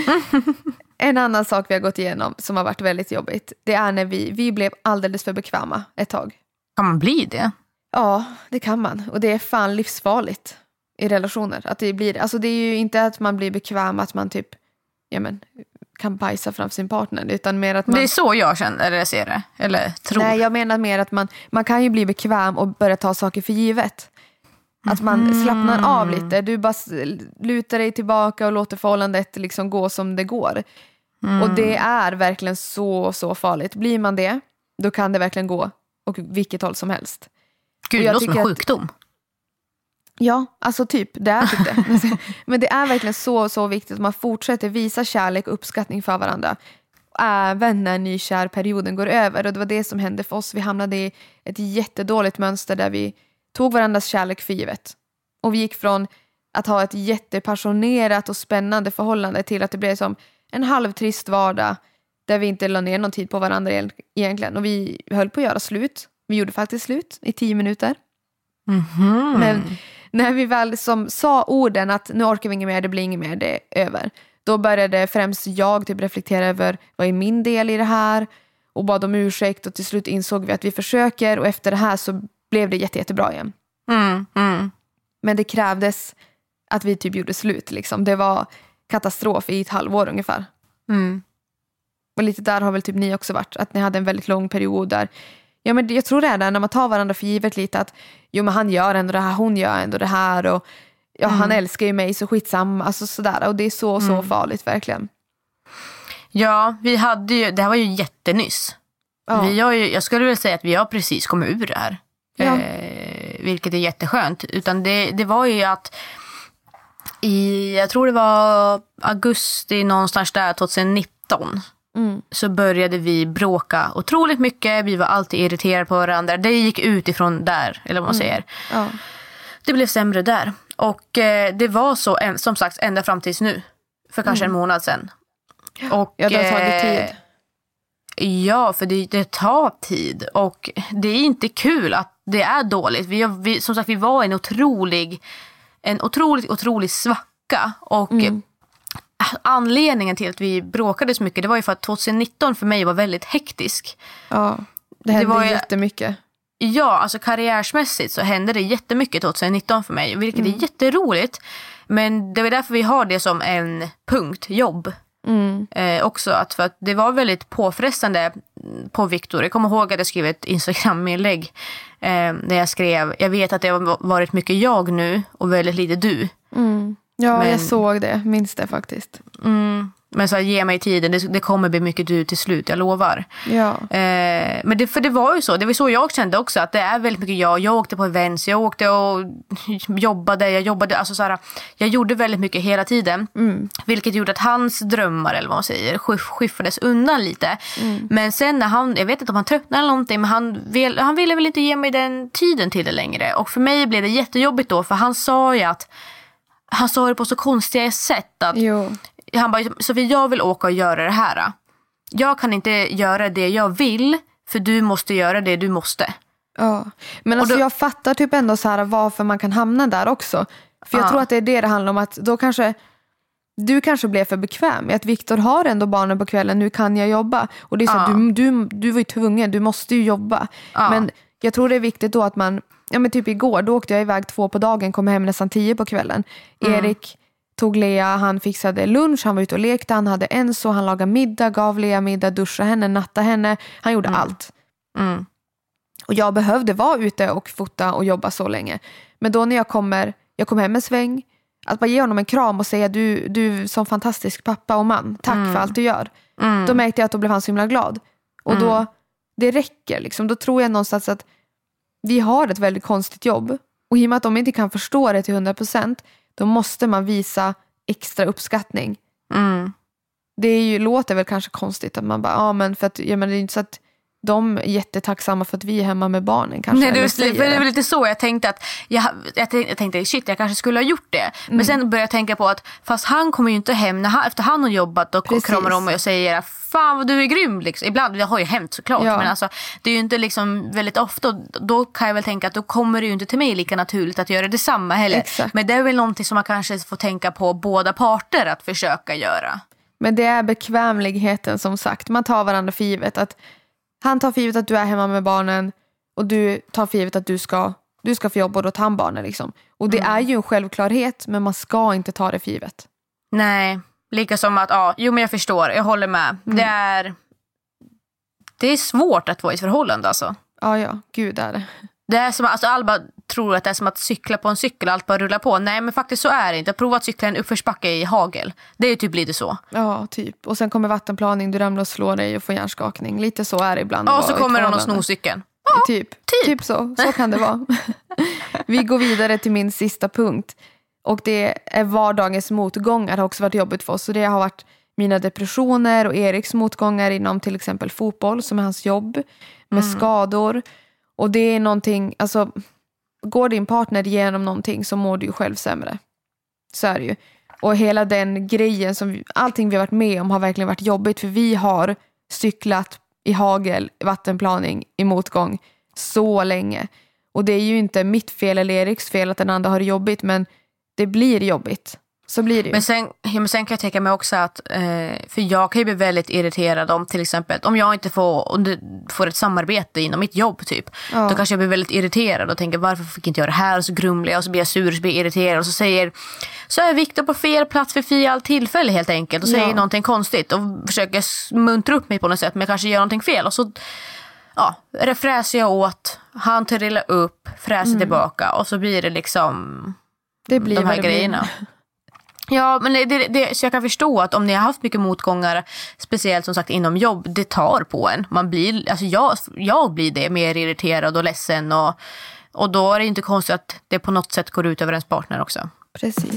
En annan sak vi har gått igenom som har varit väldigt jobbigt, det är när vi, vi blev alldeles för bekväma ett tag. Kan man bli det? Ja, det kan man. Och det är fan livsfarligt i relationer. Att det blir, alltså det är ju inte att man blir bekväm att man typ, ja men, kan bajsa framför sin partner, utan mer att man... Det är så jag känner, eller ser det, eller tror. Nej, jag menar mer att man, man kan ju bli bekväm och börja ta saker för givet. Att man mm. slappnar av lite. Du bara lutar dig tillbaka och låter förhållandet liksom gå som det går. Mm. Och det är verkligen så, så farligt. Blir man det, då kan det verkligen gå och vilket håll som helst. Gud, det låter som en sjukdom. Att, ja, alltså typ, det är typ det. Men det är verkligen så, så viktigt att man fortsätter visa kärlek och uppskattning för varandra. Även när nykärperioden går över. Och det var det som hände för oss. Vi hamnade i ett jättedåligt mönster där vi tog varandras kärlek för givet. Och vi gick från att ha ett jättepassionerat och spännande förhållande till att det blev som en halvtrist vardag där vi inte la ner någon tid på varandra egentligen. Och vi höll på att göra slut. Vi gjorde faktiskt slut i tio minuter. Mm-hmm. Men när vi väl som sa orden att nu orkar vi inget mer, det blir inget mer, det är över. Då började främst jag typ reflektera över vad är min del i det här. Och bad om ursäkt och till slut insåg vi att vi försöker. Och efter det här så blev det jätte, jättebra igen. Mm, mm. Men det krävdes att vi typ gjorde slut. Liksom. Det var katastrof i ett halvår ungefär. Mm. Och lite där har väl typ ni också varit. Att ni hade en väldigt lång period där. Ja, men jag tror det är där när man tar varandra för givet lite att jo men han gör ändå det här, hon gör ändå det här. Och ja, mm. han älskar ju mig så skitsamma. Alltså sådär. Och det är så, så mm. farligt verkligen. Ja, vi hade ju, det här var ju jättenyss. Ja. Vi har ju, jag skulle vilja säga att vi har precis kommit ur det här. Ja. Eh, vilket är jätteskönt. Utan det, det var ju att i, jag tror det var augusti någonstans där tjugonitton mm. så började vi bråka otroligt mycket. Vi var alltid irriterade på varandra. Det gick ut ifrån där, eller vad man mm. säger. Ja. Det blev sämre där. Och eh, det var så, som sagt, ända fram tills nu. För kanske mm. en månad sedan. Och, ja, det har tagit tid. Ja, för det, det tar tid. Och det är inte kul att det är dåligt. Vi, vi, som sagt, vi var en otrolig en otroligt, otrolig svacka. Och mm. anledningen till att vi bråkade så mycket, det var ju för att tjugonitton för mig var väldigt hektisk. Ja, det hände det var ju, jättemycket. Ja, alltså karriärsmässigt så hände det jättemycket tjugonitton för mig. Vilket mm. är jätteroligt. Men det var därför vi har det som en punkt, jobb. Mm. Eh, också att för att det var väldigt påfrestande på Viktor. Jag kommer ihåg att jag skrev ett Instagram-inlägg eh, där jag skrev, jag vet att det har varit mycket jag nu och väldigt lite du. Mm. Ja, men, jag såg det, minns det faktiskt. Mm, men så här, ge mig tiden, det, det kommer bli mycket du till slut, jag lovar. Ja. Eh, men det, för det var ju så, det var så jag kände också, att det är väldigt mycket jag. Jag åkte på events, jag åkte och jobbade, jag jobbade, alltså så här, jag gjorde väldigt mycket hela tiden. Mm. Vilket gjorde att hans drömmar, eller vad man säger, skiffades undan lite. Mm. Men sen när han, jag vet inte om han tröttnade eller någonting, men han, vill, han ville väl inte ge mig den tiden till det längre. Och för mig blev det jättejobbigt då, för han sa ju att han sa det på så konstiga sätt att jo. Han bara, Sofie, jag vill åka och göra det här. Jag kan inte göra det jag vill, för du måste göra det du måste. Ja, men alltså då, jag fattar typ ändå så här varför man kan hamna där också. För jag ja. tror att det är det det handlar om, att då kanske du kanske blev för bekväm med att Viktor har ändå barnen på kvällen, nu kan jag jobba. Och det är så ja. att du, du, du var ju tvungen, du måste ju jobba. Ja. Men jag tror det är viktigt då att man, ja men typ igår, då åkte jag iväg två på dagen, kom hem nästan tio på kvällen. Mm. Erik tog Lea, han fixade lunch, han var ute och lekte, han hade en så, han lagade middag, gav Lea middag, duschade henne, nattade henne. Han gjorde mm. allt. Mm. Och jag behövde vara ute och fota och jobba så länge. Men då när jag kommer, jag kom hem en sväng, att bara ge honom en kram och säga du, du är som fantastisk pappa och man, tack mm. för allt du gör. Mm. Då märkte jag att då blev han så himla glad. Och mm. då, det räcker liksom. Då tror jag någonstans att vi har ett väldigt konstigt jobb. Och i och med att de inte kan förstå det till hundra procent, då måste man visa extra uppskattning. Mm. Det är ju, låter väl kanske konstigt att man bara, ja men för att, ja men det är inte så att de är jättetacksamma för att vi är hemma med barnen kanske. Nej, det, för det var lite så jag tänkte att jag, jag, tänkte, jag tänkte shit, jag kanske skulle ha gjort det. Men mm. sen började jag tänka på att fast han kommer ju inte hem när han, efter han har jobbat och Precis. kramar om mig och säger fan vad du är grym liksom. Ibland, det har ju hänt såklart, ja. men alltså det är ju inte liksom väldigt ofta, då kan jag väl tänka att då kommer det ju inte till mig lika naturligt att göra detsamma heller. Exakt. Men det är väl någonting som man kanske får tänka på båda parter att försöka göra. Men det är bekvämligheten som sagt, man tar varandra för givet att han tar för givet att du är hemma med barnen och du tar för givet att du ska, du ska få jobba och då ta barnen liksom. Och det mm. är ju en självklarhet, men man ska inte ta det för givet. Nej, lika som att, ja, jo men jag förstår, jag håller med. Mm. Det är det är svårt att vara i ett förhållande alltså. Ja, ja, gud är det. Det är som, alltså Alba tror att det är som att cykla på en cykel och allt bara rullar på. Nej, men faktiskt så är det inte. Jag har provat att cykla en uppförsbacke i hagel. Det är ju typ lite så. Ja, typ. Och sen kommer vattenplaning, du ramlar och slår dig och får hjärnskakning. Lite så är det ibland. Ja, och så kommer någon och snor cykeln. Ja, typ. typ. Typ så. Så kan det vara. Vi går vidare till min sista punkt. Och det är vardagens motgångar har också varit jobbigt för oss. Så det har varit mina depressioner och Eriks motgångar inom till exempel fotboll som är hans jobb. Med mm. skador. Och det är någonting, alltså går din partner igenom någonting så mår du ju själv sämre. Så är det ju. Och hela den grejen, som vi, allting vi har varit med om har verkligen varit jobbigt. För vi har cyklat i hagel, vattenplaning, i motgång så länge. Och det är ju inte mitt fel eller Eriks fel att den andra har det jobbigt, men det blir jobbigt. Så blir det ju. Men sen, ja, men sen kan jag tänka mig också att eh, för jag kan ju bli väldigt irriterad om till exempel om jag inte får, om det, får ett samarbete inom mitt jobb typ. Ja. Då kanske jag blir väldigt irriterad och tänker varför fick inte jag det här, och så grumlar jag och så blir jag sur och så blir jag irriterad och så säger så är Viktor på fel plats för fel tillfälle helt enkelt och säger ja. någonting konstigt och försöker muntra upp mig på något sätt men jag kanske gör någonting fel och så ja, fräser jag åt, han trillar upp, fräser mm. tillbaka och så blir det liksom det blir de här grejerna. Blir. Ja, men det, det, det, så jag kan förstå att om ni har haft mycket motgångar, speciellt som sagt inom jobb, det tar på en. Man blir, alltså jag, jag blir det mer irriterad och ledsen och, och då är det inte konstigt att det på något sätt går ut över ens partner också. Precis.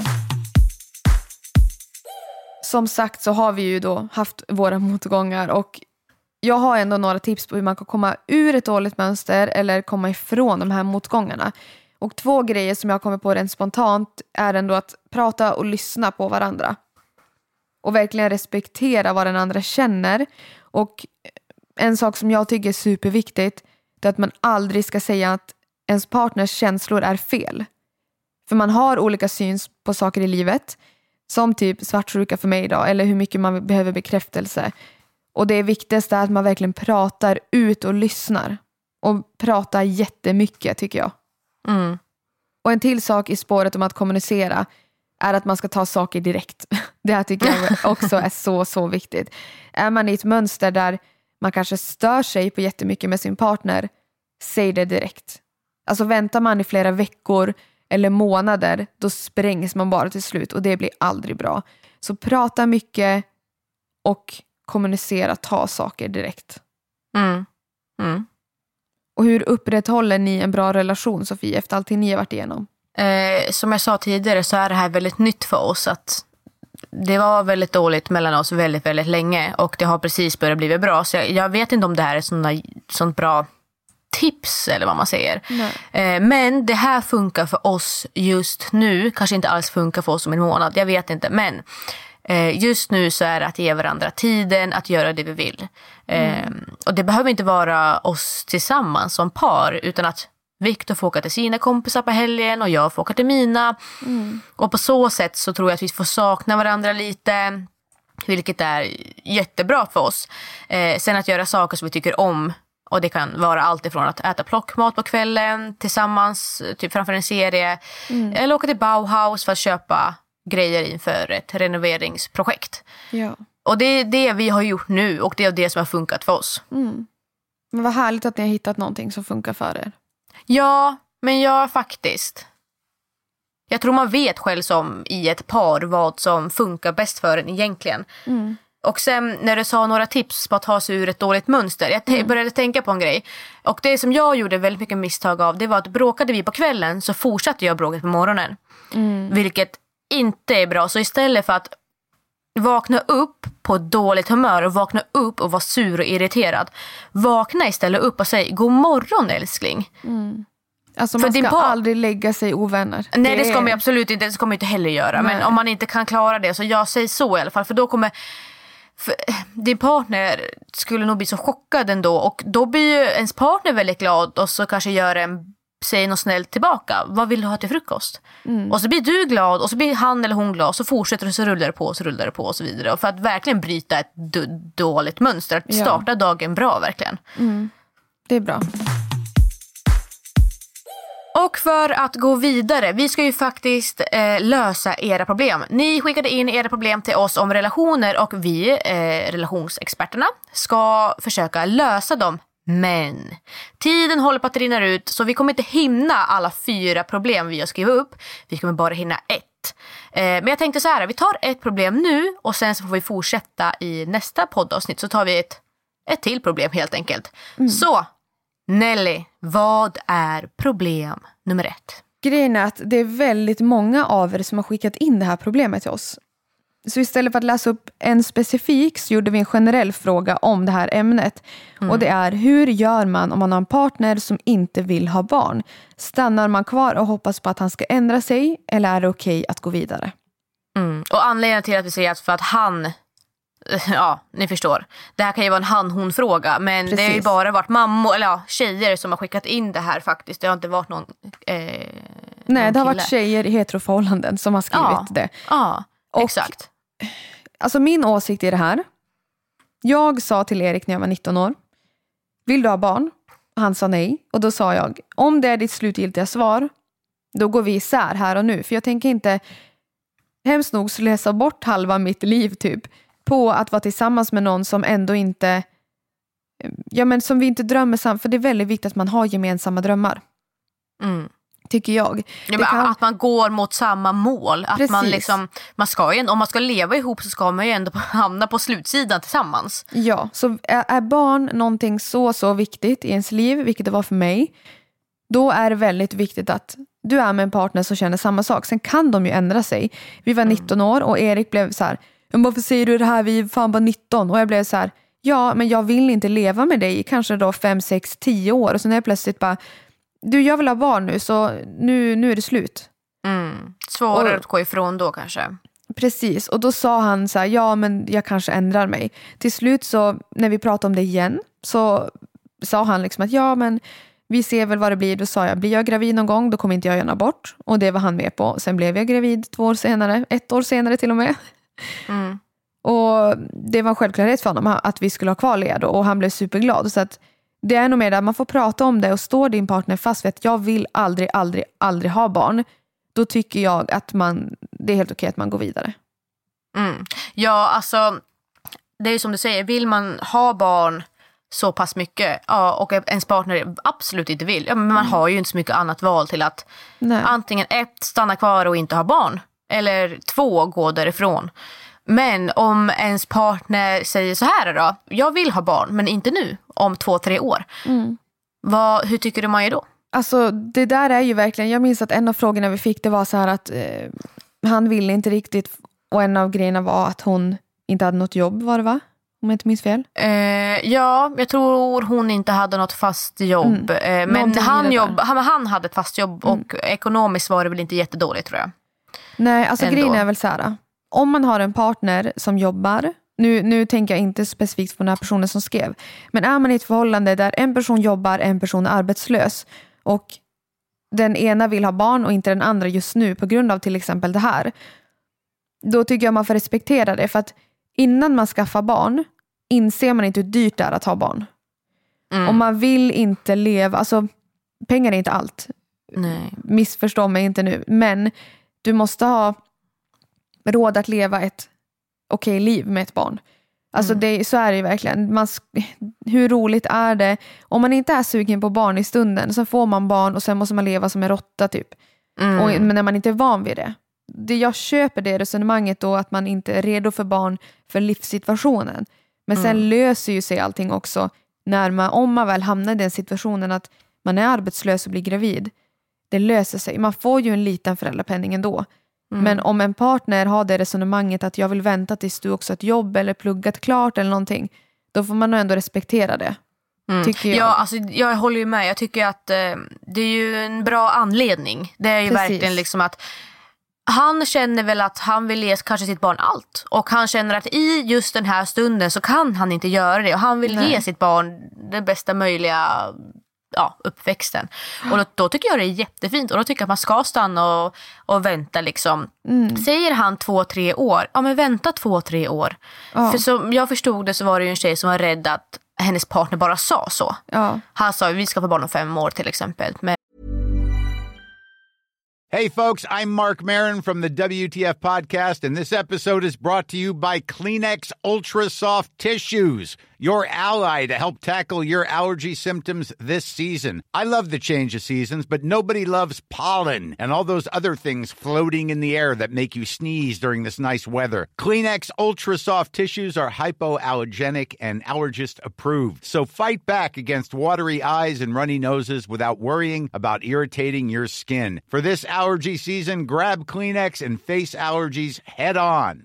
Som sagt så har vi ju då haft våra motgångar och jag har ändå några tips på hur man kan komma ur ett dåligt mönster eller komma ifrån de här motgångarna. Och två grejer som jag kommer på rent spontant är ändå att prata och lyssna på varandra. Och verkligen respektera vad den andra känner. Och en sak som jag tycker är superviktigt är att man aldrig ska säga att ens partners känslor är fel. För man har olika syn på saker i livet. Som typ svartsjuka för mig idag. Eller hur mycket man behöver bekräftelse. Och det viktigaste är att man verkligen pratar ut och lyssnar. Och pratar jättemycket tycker jag. Mm. Och en till sak i spåret om att kommunicera är att man ska ta saker direkt. Det här tycker jag också är så, så viktigt. Är man i ett mönster där man kanske stör sig på jättemycket med sin partner, säg det direkt. Alltså väntar man i flera veckor eller månader, då sprängs man bara till slut och det blir aldrig bra. Så prata mycket och kommunicera, ta saker direkt. Mm. Mm. Och hur upprätthåller ni en bra relation, Sofie, efter allting ni har varit igenom? Eh, som jag sa tidigare så är det här väldigt nytt för oss. Att det var väldigt dåligt mellan oss väldigt, väldigt länge. Och det har precis börjat bli bra. Så jag, jag vet inte om det här är sådana, sånt bra tips eller vad man säger. Eh, men det här funkar för oss just nu. Kanske inte alls funkar för oss om en månad. Jag vet inte, men... Just nu så är det att ge varandra tiden att göra det vi vill. Mm. Och det behöver inte vara oss tillsammans som par, utan att Viktor får åka till sina kompisar på helgen och jag får åka till mina. Mm. Och på så sätt så tror jag att vi får sakna varandra lite, vilket är jättebra för oss. Eh, sen att göra saker som vi tycker om, och det kan vara allt ifrån att äta plockmat på kvällen tillsammans, typ framför en serie, mm. eller åka till Bauhaus för att köpa grejer inför ett renoveringsprojekt. Ja. Och det är det vi har gjort nu, och det är det som har funkat för oss. Mm. Men vad härligt att ni har hittat någonting som funkar för er. Ja, men ja, faktiskt. Jag tror man vet själv som i ett par vad som funkar bäst för en egentligen. Mm. Och sen när du sa några tips på att ta sig ur ett dåligt mönster, jag t- började tänka på en grej. Och det som jag gjorde väldigt mycket misstag av, det var att bråkade vi på kvällen så fortsatte jag bråket på morgonen. Mm. Vilket inte är bra. Så istället för att vakna upp på dåligt humör och vakna upp och vara sur och irriterad, vakna istället upp och säg god morgon älskling. Mm. Alltså man ska pa- aldrig lägga sig ovänner. Nej, det, det ska man absolut inte, det ska man inte heller göra. Nej. Men om man inte kan klara det, så jag säger så i alla fall. För då kommer för din partner skulle nog bli så chockad ändå. Och då blir ju ens partner väldigt glad och så kanske gör en, säger något snällt tillbaka. Vad vill du ha till frukost? Mm. Och så blir du glad och så blir han eller hon glad. Och så fortsätter det, så rullar det på och så rullar det på och så vidare. Och för att verkligen bryta ett d- dåligt mönster. Att starta ja. dagen bra verkligen. Mm. Det är bra. Och för att gå vidare, vi ska ju faktiskt eh, lösa era problem. Ni skickade in era problem till oss om relationer och vi, eh, relationsexperterna, ska försöka lösa dem. Men tiden håller på att rinna ut, så vi kommer inte hinna alla fyra problem vi har skrivit upp. Vi kommer bara hinna ett. Eh, men jag tänkte så här, vi tar ett problem nu och sen så får vi fortsätta i nästa poddavsnitt. Så tar vi ett, ett till problem helt enkelt. Mm. Så... Nelly, vad är problem nummer ett? Grejen är att det är väldigt många av er som har skickat in det här problemet till oss. Så istället för att läsa upp en specifik så gjorde vi en generell fråga om det här ämnet. Mm. Och det är, hur gör man om man har en partner som inte vill ha barn? Stannar man kvar och hoppas på att han ska ändra sig, eller är det okej att gå vidare? Mm. Och anledningen till att vi säger att för att han... Ja, ni förstår. Det här kan ju vara en han-hon-fråga. Men Precis. Det har ju bara varit mammor, eller ja, tjejer som har skickat in det här faktiskt. Det har inte varit någon eh, Nej, någon det har kille. varit tjejer i heteroförhållanden som har skrivit ja, det. Ja, och, exakt. Alltså min åsikt är det här. Jag sa till Erik när jag var nitton år, vill du ha barn? Han sa nej. Och då sa jag, om det är ditt slutgiltiga svar, då går vi isär här och nu. För jag tänker inte hemskt nog läsa bort halva mitt liv typ på att vara tillsammans med någon som ändå inte, ja men som vi inte drömmer samt, för det är väldigt viktigt att man har gemensamma drömmar. Mm. Tycker jag. Ja, kan... Att man går mot samma mål. Att Precis. man liksom, man ska ju, om man ska leva ihop så ska man ju ändå hamna på slutsidan tillsammans. Ja, så är, är barn någonting så så viktigt i ens liv, vilket det var för mig, då är det väldigt viktigt att du är med en partner som känner samma sak. Sen kan de ju ändra sig. Vi var nitton år och Erik blev så här, men varför säger du det här, vi är fan bara nitton? Och jag blev så här, ja men jag vill inte leva med dig kanske då fem, sex, tio år. Och så när jag plötsligt bara, du jag vill ha barn nu så nu, nu är det slut. Mm. Svårare och, att gå ifrån då kanske. Precis, och då sa han så här, ja men jag kanske ändrar mig. Till slut så när vi pratade om det igen så sa han liksom att ja men vi ser väl vad det blir. Då sa jag, blir jag gravid någon gång då kommer inte jag göra abort. Och det var han med på. Sen blev jag gravid två år senare, ett år senare till och med. Mm. Och det var en självklarhet för honom att vi skulle ha kvar Lea då, och han blev superglad. Så att det är nog mer där man får prata om det, och står din partner fast vid att jag vill aldrig, aldrig, aldrig ha barn, då tycker jag att man, det är helt okej att man går vidare. Mm. Ja, alltså det är ju som du säger, vill man ha barn så pass mycket, ja, och ens partner absolut inte vill, ja, men man mm. har ju inte så mycket annat val till att Nej. antingen ett, stanna kvar och inte ha barn, eller två, gå därifrån. Men om ens partner säger så här då, jag vill ha barn men inte nu, om två, tre år. Mm. Vad, hur tycker du man är då? Alltså det där är ju verkligen, jag minns att en av frågorna vi fick det var så här att eh, han ville inte riktigt, och en av grejerna var att hon inte hade något jobb, var det va? Om jag inte minns fel. Eh, ja, jag tror hon inte hade något fast jobb. Mm. Eh, men han, jobb, han, han hade ett fast jobb mm. och ekonomiskt var det väl inte jättedåligt tror jag. Nej, alltså Ändå. grejen är väl så här. Om man har en partner som jobbar, nu, nu tänker jag inte specifikt på den här personen som skrev, men är man i ett förhållande där en person jobbar, en person är arbetslös, och den ena vill ha barn och inte den andra just nu på grund av till exempel det här. Då tycker jag man får respektera det. För att innan man skaffar barn inser man inte hur dyrt det är att ha barn. Mm. Och man vill inte leva, alltså pengar är inte allt. Nej. Missförstå mig inte nu. Men du måste ha råd att leva ett okej liv med ett barn. Alltså mm. det, så är det ju verkligen. Man, hur roligt är det? Om man inte är sugen på barn i stunden så får man barn och sen måste man leva som en råtta typ. Mm. Och, men när man inte är van vid det. det. Jag köper det resonemanget då att man inte är redo för barn för livssituationen. Men sen mm. löser ju sig allting också när man, om man väl hamnar i den situationen att man är arbetslös och blir gravid. Det löser sig. Man får ju en liten föräldrapenning ändå. Mm. Men om en partner har det resonemanget att jag vill vänta tills du också har ett jobb eller pluggat klart eller någonting, då får man nog ändå respektera det. Mm. Tycker jag. Ja, alltså, jag håller ju med. Jag tycker att eh, det är ju en bra anledning. Det är ju Precis. verkligen liksom att han känner väl att han vill ge kanske sitt barn allt. Och han känner att i just den här stunden så kan han inte göra det. Och han vill Nej. ge sitt barn den bästa möjliga ja, uppväxten. Och då, då tycker jag det är jättefint. Och då tycker jag att man ska stanna och, och vänta liksom. Mm. Säger han två, tre år. Ja, men vänta två, tre år. Ja. För som jag förstod det så var det ju en tjej som var rädd att hennes partner bara sa så. Ja. Han sa vi ska få barn om fem år till exempel. Men Hey folks, I'm Mark Maron from the W T F podcast, and this episode is brought to you by Kleenex Ultra Soft Tissues, your ally to help tackle your allergy symptoms this season. I love the change of seasons, but nobody loves pollen and all those other things floating in the air that make you sneeze during this nice weather. Kleenex Ultra Soft Tissues are hypoallergenic and allergist approved, so fight back against watery eyes and runny noses without worrying about irritating your skin. For this allergy season, grab Kleenex and face allergies head on.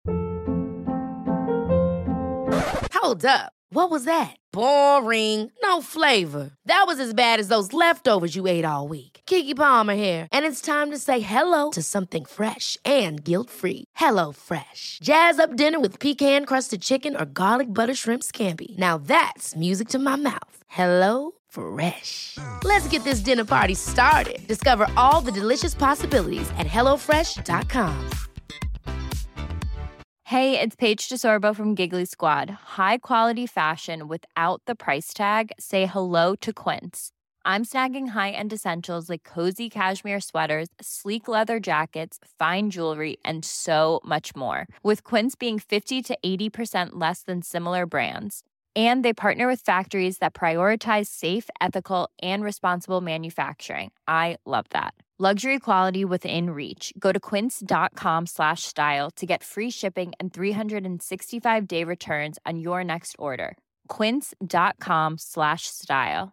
Hold up. What was that? Boring. No flavor. That was as bad as those leftovers you ate all week. Keke Palmer here, and it's time to say hello to something fresh and guilt-free. Hello Fresh. Jazz up dinner with pecan-crusted chicken or garlic butter shrimp scampi. Now that's music to my mouth. Hello Fresh. Let's get this dinner party started. Discover all the delicious possibilities at hello fresh dot com. Hey, it's Paige DeSorbo from Giggly Squad. High quality fashion without the price tag. Say hello to Quince. I'm snagging high-end essentials like cozy cashmere sweaters, sleek leather jackets, fine jewelry, and so much more. With Quince being fifty to eighty percent less than similar brands. And they partner with factories that prioritize safe, ethical, and responsible manufacturing. I love that. Luxury quality within reach. Go to quince.com slash style to get free shipping and three sixty-five day returns on your next order. Quince.com slash style.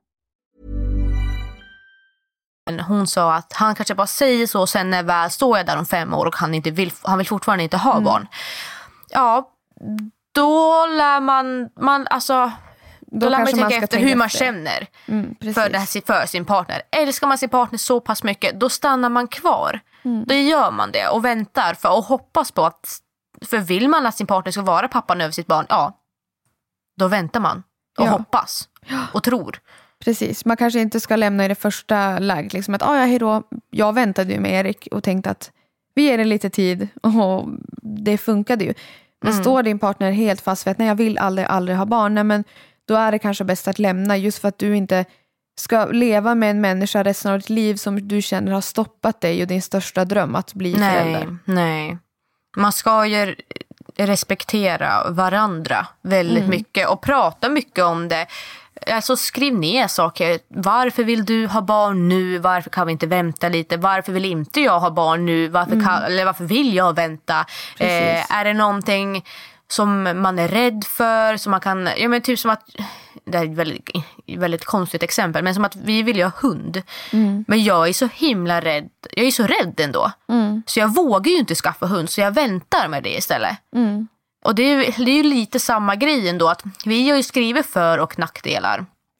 Hon sa att han kanske bara säger så, sen när väl står jag där om fem år och han, inte vill, han vill fortfarande inte ha mm. barn. Ja, då lär man, man alltså... Då, då lär man tänka efter hur man efter. känner mm, för, det här, för sin partner. Älskar man sin partner så pass mycket, då stannar man kvar. Mm. Då gör man det och väntar för och hoppas på att... För vill man att sin partner ska vara pappan över sitt barn, ja, då väntar man och ja. hoppas och tror. Precis, man kanske inte ska lämna i det första läget. Liksom att, ah, ja, hejdå. Jag väntade ju med Erik och tänkte att vi ger det lite tid och det funkade ju. Men mm. står din partner helt fast vid att nej, jag vill aldrig, aldrig ha barn, nej, men då är det kanske bäst att lämna just för att du inte ska leva med en människa resten av ditt liv som du känner har stoppat dig och din största dröm att bli nej, förälder. Nej, man ska ju respektera varandra väldigt mm. mycket och prata mycket om det. Alltså skriv ner saker. Varför vill du ha barn nu? Varför kan vi inte vänta lite? Varför vill inte jag ha barn nu? Varför, kan, mm. eller varför vill jag vänta? Eh, är det någonting som man är rädd för? Som man kan, ja, men typ som att, det är ett väldigt, väldigt konstigt exempel, men som att vi vill ju ha hund. Mm. Men jag är så himla rädd. Jag är så rädd ändå. Mm. Så jag vågar ju inte skaffa hund, så jag väntar med det istället. Mm. Och det är, det är ju lite samma grej ändå, att vi har ju skrivit för- och nackdelar.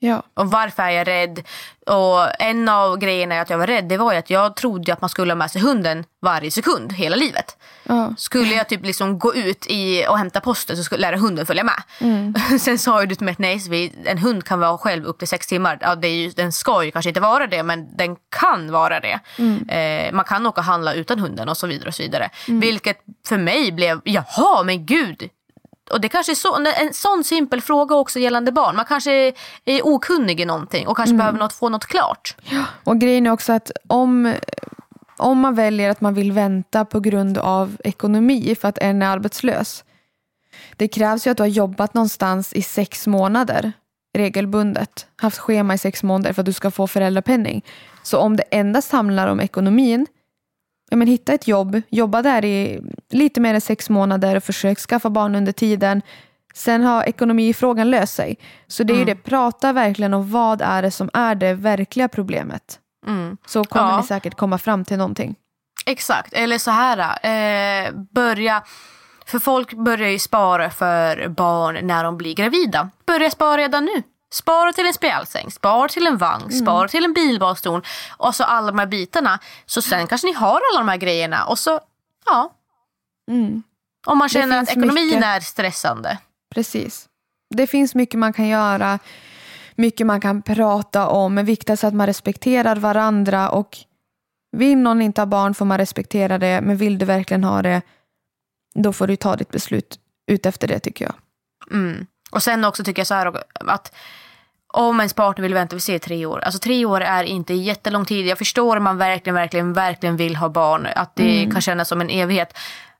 Ja. Och varför är jag rädd? Och en av grejerna att jag var rädd, det var ju att jag trodde att man skulle ha med sig hunden varje sekund hela livet. Ja. Skulle jag typ liksom gå ut i och hämta posten så skulle lära hunden följa med. Mm. Sen sa ju du till mig att nej, en hund kan vara själv upp till sex timmar. Ja, det är ju, den ska ju kanske inte vara det, men den kan vara det. Mm. Eh, man kan åka och handla utan hunden och så vidare och så vidare. Mm. Vilket för mig blev, jaha men gud. Och det kanske är så, en sån simpel fråga också gällande barn. Man kanske är, är okunnig i någonting och kanske Mm. behöver något, få något klart. Ja. Och grejen är också att om, om man väljer att man vill vänta på grund av ekonomi för att en är arbetslös. Det krävs ju att du har jobbat någonstans i sex månader regelbundet. Haft schema i sex månader för att du ska få föräldrapenning. Så om det endast handlar om ekonomin, ja, men hitta ett jobb, jobba där i lite mer än sex månader och försök skaffa barn under tiden. Sen har ekonomifrågan löst sig. Så det är mm. ju det, prata verkligen om vad är det som är det verkliga problemet. Mm. Så kommer ja. ni säkert komma fram till någonting. Exakt, eller så här eh, börja, för folk börjar ju spara för barn när de blir gravida. Börja spara redan nu. Spara till en spjälsäng, spara till en vagn, mm. spara till en bilbarnstol och så alla de här bitarna. Så sen kanske ni har alla de här grejerna och så, ja. Mm. Om man känner att ekonomin mycket. är stressande. Precis. Det finns mycket man kan göra, mycket man kan prata om. Men viktigt är att man respekterar varandra och vill någon inte ha barn får man respektera det. Men vill du verkligen ha det, då får du ta ditt beslut ut efter det, tycker jag. Mm. Och sen också tycker jag så här att om ens partner vill vänta, vi ser tre år. Alltså tre år är inte jättelång tid. Jag förstår om man verkligen, verkligen, verkligen vill ha barn. Att det mm. kan kännas som en evighet.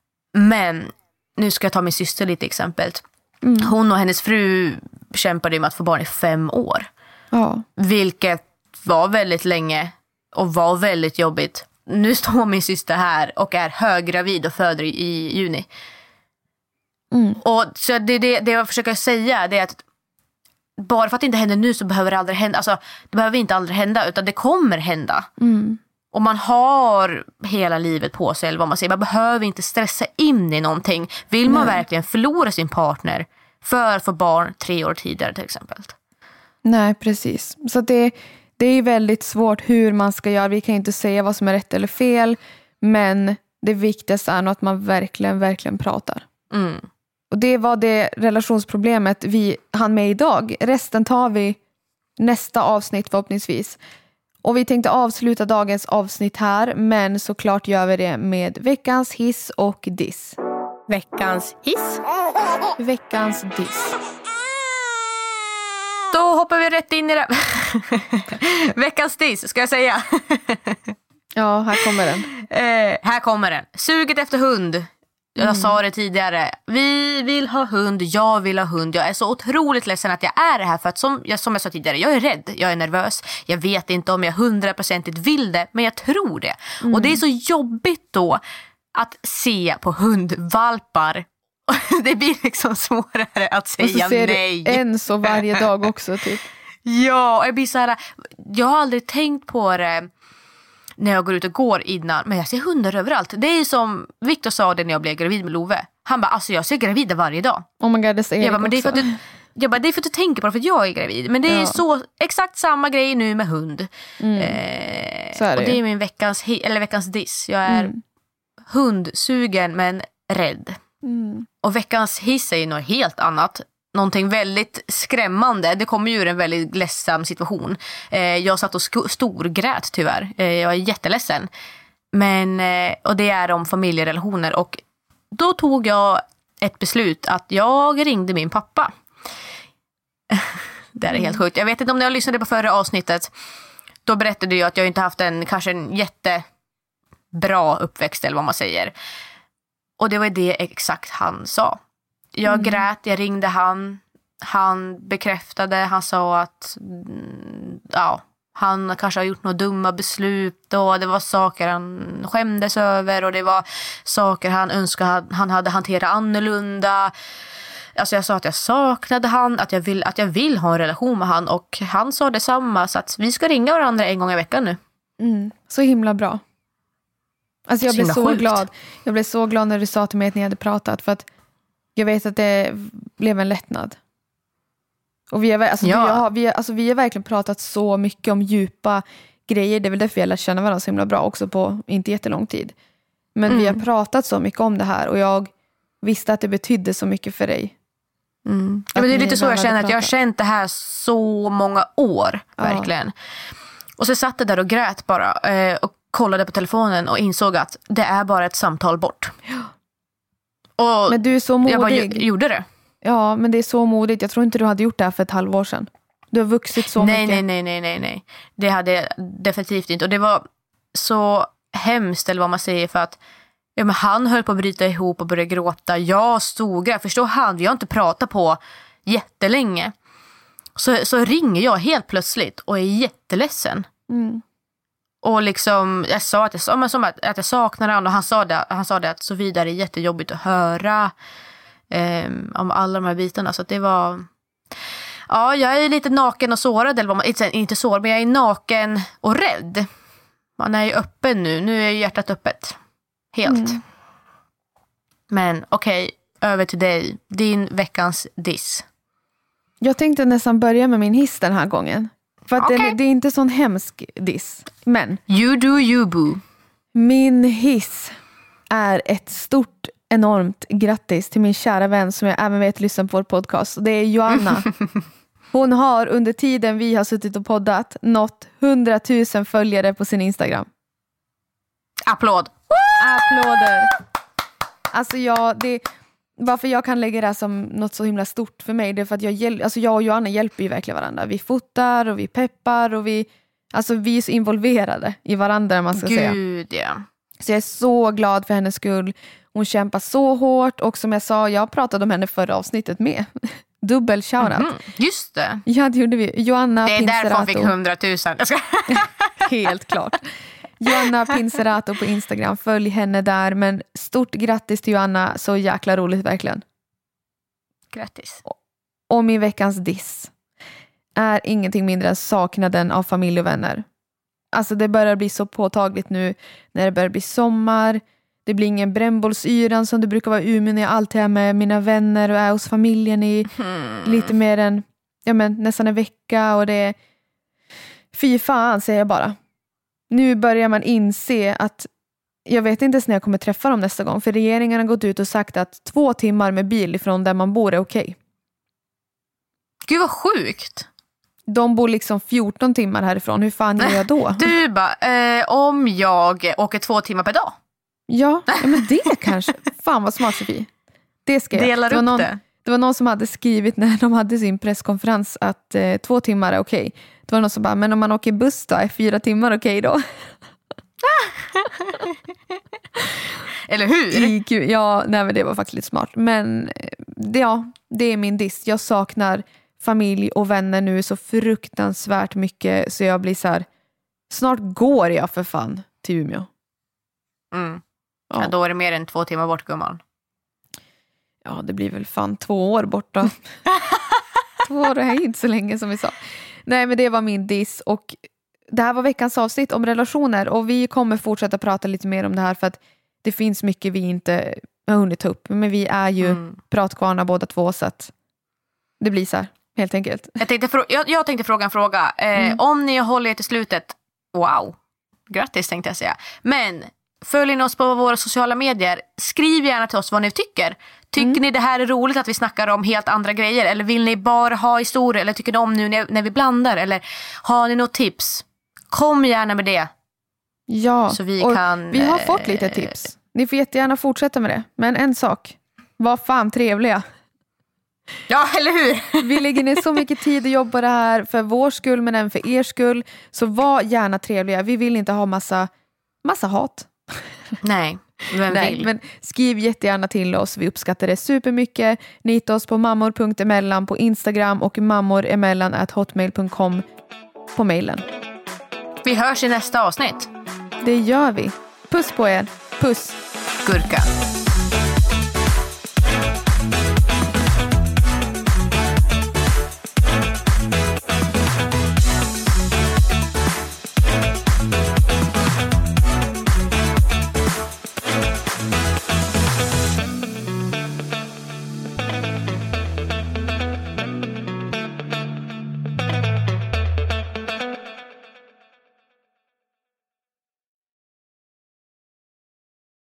Men nu ska jag ta min syster lite exempel. Mm. Hon och hennes fru kämpade med att få barn i fem år. Ja. Vilket var väldigt länge och var väldigt jobbigt. Nu står min syster här och är höggravid och föder i juni. Mm. Och så det, det, det jag försöker säga det är att bara för att det inte händer nu så behöver det aldrig hända. Alltså det behöver inte aldrig hända utan det kommer hända. Mm. Och man har hela livet på sig eller vad man säger. Man behöver inte stressa in i någonting. Vill man Nej. verkligen förlora sin partner för att få barn tre år tidigare till exempel? Nej, precis. Så det, det är väldigt svårt hur man ska göra. Vi kan inte säga vad som är rätt eller fel. Men det viktigaste är nog att man verkligen, verkligen pratar. Mm. Och det var det relationsproblemet vi hann med idag. Resten tar vi nästa avsnitt förhoppningsvis. Och vi tänkte avsluta dagens avsnitt här. Men såklart gör vi det med veckans hiss och diss. Veckans hiss. Veckans diss. Då hoppar vi rätt in i det. Veckans diss ska jag säga. Ja, här kommer den. Eh, här kommer den. Suget efter hund. Jag mm. sa det tidigare. Vi vill ha hund, jag vill ha hund. Jag är så otroligt ledsen att jag är det här. För att som jag, som jag sa tidigare, jag är rädd, jag är nervös. Jag vet inte om jag hundraprocentigt vill det, men jag tror det. Mm. Och det är så jobbigt då att se på hundvalpar. Det blir liksom svårare att säga nej. Och så ser nej. Du en så varje dag också typ. Ja, jag blir så här. Jag har aldrig tänkt på det när jag går ut och går innan. Men jag ser hundar överallt. Det är som Victor sa det när jag blev gravid med Love. Han bara, alltså jag ser gravida varje dag. Oh my god, det säger jag bara, men det är för att du, jag bara, det är för att du tänker på det för att jag är gravid. Men det är ja. så exakt samma grej nu med hund. Mm. Eh, så är det och det ju. är min veckans, eller veckans diss. Jag är mm. hundsugen men rädd. Mm. Och veckans hiss är ju något helt annat. Någonting väldigt skrämmande. Det kommer ju ur en väldigt ledsam situation. Eh, jag satt och sk- storgrät tyvärr. Eh, jag är jätteledsen. Men, eh, och det är om familjerelationer. Och då tog jag ett beslut att jag ringde min pappa. Det är helt sjukt. Jag vet inte om ni har lyssnat på förra avsnittet. Då berättade jag att jag inte haft en kanske en jättebra uppväxt eller vad man säger. Och det var det exakt han sa. Jag mm. grät, jag ringde han. Han bekräftade, han sa att ja, han kanske har gjort några dumma beslut. Och det var saker han skämdes över. Och det var saker han önskade han hade hanterat annorlunda. Alltså jag sa att jag saknade han. Att jag vill, att jag vill ha en relation med han. Och han sa detsamma. Så att vi ska ringa varandra en gång i veckan nu. Mm, så himla bra. Alltså jag så blev så sjukt. glad. Jag blev så glad när du sa till mig att ni hade pratat. För att jag vet att det blev en lättnad. Och vi har, alltså, ja. vi, har, vi, har, alltså, vi har verkligen pratat så mycket om djupa grejer. Det är väl därför jag lär känna varandra så himla bra också på inte jättelång tid. Men mm. vi har pratat så mycket om det här och jag visste att det betydde så mycket för dig. Mm. Ja, men det är lite så jag känner att jag har känt det här så många år, verkligen. Ja. Och så satt jag där och grät bara eh, och kollade på telefonen och insåg att det är bara ett samtal bort. Ja. Och men du är så modig. Jag bara gjorde det. Ja, men det är så modigt. Jag tror inte du hade gjort det här för ett halvår sedan. Du har vuxit så nej, mycket. Nej, nej, nej, nej, nej. Det hade jag definitivt inte. Och det var så hemskt, eller vad man säger, för att ja, men han höll på att bryta ihop och börja gråta. Jag stod där, förstår han, vi har inte pratat på jättelänge. Så, så ringer jag helt plötsligt och är jätteledsen. Mm. Och liksom, jag sa att jag, som att, att jag saknar honom. Och han sa det, han sa det att så vidare är jättejobbigt att höra eh, om alla de här bitarna. Så att det var... Ja, jag är lite naken och sårad. Eller vad man, inte, inte sårad, men jag är naken och rädd. Man är ju öppen nu. Nu är hjärtat öppet. Helt. Mm. Men okej, okay, över till dig. Din veckans diss. Jag tänkte nästan börja med min hiss den här gången. För att okay. det, det är inte sån hemsk diss. Men you do you boo. Min hiss är ett stort, enormt grattis till min kära vän som jag även vet lyssnar på vår podcast. Och det är Joanna. Hon har under tiden vi har suttit och poddat nått hundratusen följare på sin Instagram. Applåd. Applåder. Alltså jag, det, varför jag kan lägga det här som något så himla stort för mig, det är för att jag, alltså jag och Joanna hjälper ju verkligen varandra. Vi fotar och vi peppar och vi, alltså vi är så involverade i varandra, man ska Gud, säga. Gud, ja. Så jag är så glad för hennes skull. Hon kämpar så hårt och som jag sa, jag pratade om henne förra avsnittet med. Dubbel shoutout. Mm-hmm. Just det. Ja, det gjorde vi. Joanna Det är Pinserato. därför hon fick hundratusen. Jag ska... Helt klart. Joanna Pinserato på Instagram, följ henne där. Men stort grattis till Joanna, så jäkla roligt verkligen. Grattis. Och min veckans diss är ingenting mindre än saknaden av familj och vänner. Alltså det börjar bli så påtagligt nu när det börjar bli sommar. Det blir ingen brännbollsyran som det brukar vara i Umeå när jag alltid är med mina vänner och är hos familjen i mm. lite mer än ja, men, nästan en vecka. Och det är fy fan, säger jag bara. Nu börjar man inse att jag vet inte ens när jag kommer träffa dem nästa gång. För regeringen har gått ut och sagt att två timmar med bil ifrån där man bor är okej. Okay. Gud vad sjukt. De bor liksom fjorton timmar härifrån. Hur fan gör jag då? Du bara, eh, om jag åker två timmar per dag. Ja, ja men det kanske. Fan vad smart, Sofie. Det ska jag. Delar det var upp någon, det. Det var någon som hade skrivit när de hade sin presskonferens att eh, två timmar är okej. Okay. Det var någon som bara, men om man åker buss då är fyra timmar okej okay då? Eller hur? I, ja, nej men det var faktiskt lite smart. Men det, ja, det är min diss. Jag saknar familj och vänner nu så fruktansvärt mycket så jag blir så här, snart går jag för fan till Umeå. Mm. Ja. Ja, då är det mer än två timmar bort, gumman. Ja, det blir väl fan två år borta. Två år är inte så länge som vi sa. Nej, men det var min diss och det här var veckans avsnitt om relationer och vi kommer fortsätta prata lite mer om det här för att det finns mycket vi inte har hunnit ta upp. Men vi är ju mm. pratkvarnar båda två så att det blir så här, helt enkelt. Jag tänkte, jag, jag tänkte fråga en fråga. Eh, mm. Om ni håller er till slutet, wow, grattis tänkte jag säga. Men följ oss på våra sociala medier. Skriv gärna till oss vad ni tycker. Tycker mm. ni det här är roligt att vi snackar om helt andra grejer? Eller vill ni bara ha historia? Eller tycker ni om nu när, när vi blandar? Eller har ni något tips? Kom gärna med det. Ja, så vi, och kan, vi har fått lite tips. Ni får jättegärna fortsätta med det. Men en sak. Var fan trevliga. Ja, eller hur? Vi lägger ner så mycket tid och jobb på det här för vår skull men även för er skull. Så var gärna trevliga. Vi vill inte ha massa, massa hat. Nej, vem Nej, vill? Men skriv jättegärna till oss. Vi uppskattar det supermycket. Ni hittar oss på mammor punkt emellan på Instagram och mammoremellan at hotmail punkt com på mejlen. Vi hörs i nästa avsnitt. Det gör vi. Puss på er. Puss. Gurka.